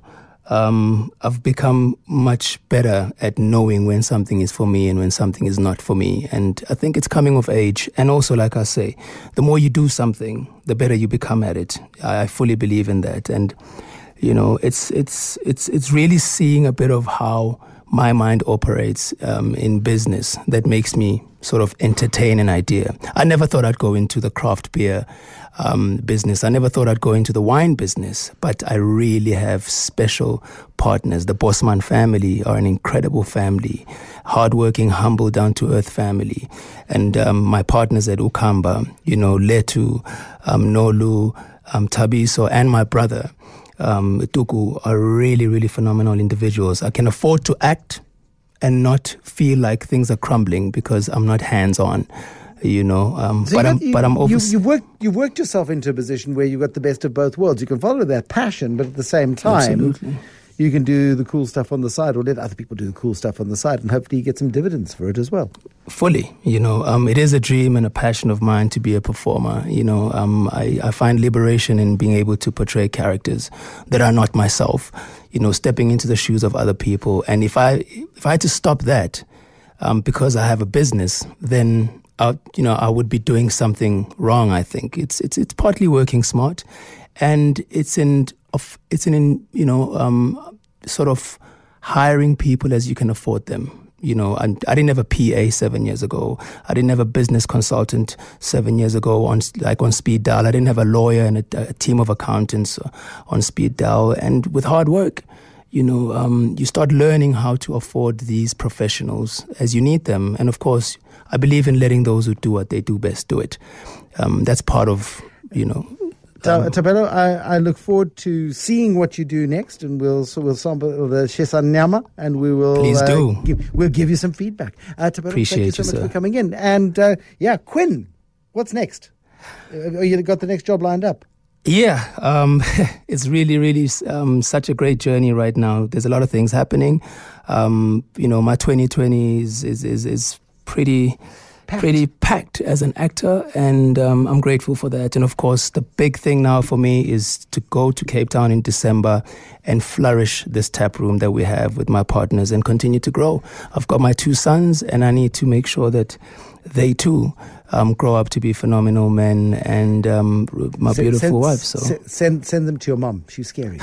Um, I've become much better at knowing when something is for me and when something is not for me. And I think it's coming of age. And also, like I say, the more you do something, the better you become at it. I, I fully believe in that. And, you know, it's it's it's it's really seeing a bit of how my mind operates um, in business that makes me sort of entertain an idea. I never thought I'd go into the craft beer um, business. I never thought I'd go into the wine business, but I really have special partners. The Bosman family are an incredible family, hardworking, humble, down-to-earth family. And um, my partners at Ukamba, you know, Letu, um, Nolu, um, Tabiso, and my brother, um, Tuku, are really, really phenomenal individuals. I can afford to act and not feel like things are crumbling because I'm not hands-on, you know. Um, So but, you I'm, got- you- but I'm you, obviously... you've worked you've worked yourself into a position where you've got the best of both worlds. You can follow that passion, but at the same time, Absolutely. you can do the cool stuff on the side, or let other people do the cool stuff on the side, and hopefully you get some dividends for it as well. Fully, you know, um, it is a dream and a passion of mine to be a performer. You know, um, I, I find liberation in being able to portray characters that are not myself. You know, stepping into the shoes of other people. And if I if I had to stop that um, because I have a business, then I, you know, I would be doing something wrong. I think it's it's it's partly working smart, and it's in of it's in you know um, sort of hiring people as you can afford them. You know, I, I didn't have a P A seven years ago. I didn't have a business consultant seven years ago on like on speed dial. I didn't have a lawyer and a, a team of accountants on speed dial. And with hard work, you know, um, you start learning how to afford these professionals as you need them. And of course, I believe in letting those who do what they do best do it. Um, that's part of, you know. Ta- Tabelo, I, I look forward to seeing what you do next, and we'll so we'll sample the Shesanyama, and we will Please uh, do. Give, we'll give you some feedback. Uh, Tabelo, Appreciate thank you so you, much sir. for coming in. And uh, yeah, Quinn, what's next? Uh, you got the next job lined up? Yeah, um, it's really, really um, such a great journey right now. There's a lot of things happening. Um, you know, my twenty twenty is is is, is pretty. Pretty packed as an actor, and um, I'm grateful for that. And of course, the big thing now for me is to go to Cape Town in December and flourish this tap room that we have with my partners and continue to grow. I've got my two sons, and I need to make sure that they too um, grow up to be phenomenal men and um, my Send- beautiful send, wife. So se- send send them to your mum. She's scary.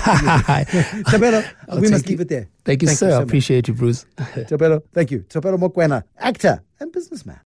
Tabelo, I'll we must take leave it. it there. Thank you, sir. so I much. appreciate you, Bruce. Tabelo, thank you. Tabelo Mokoena, actor and businessman.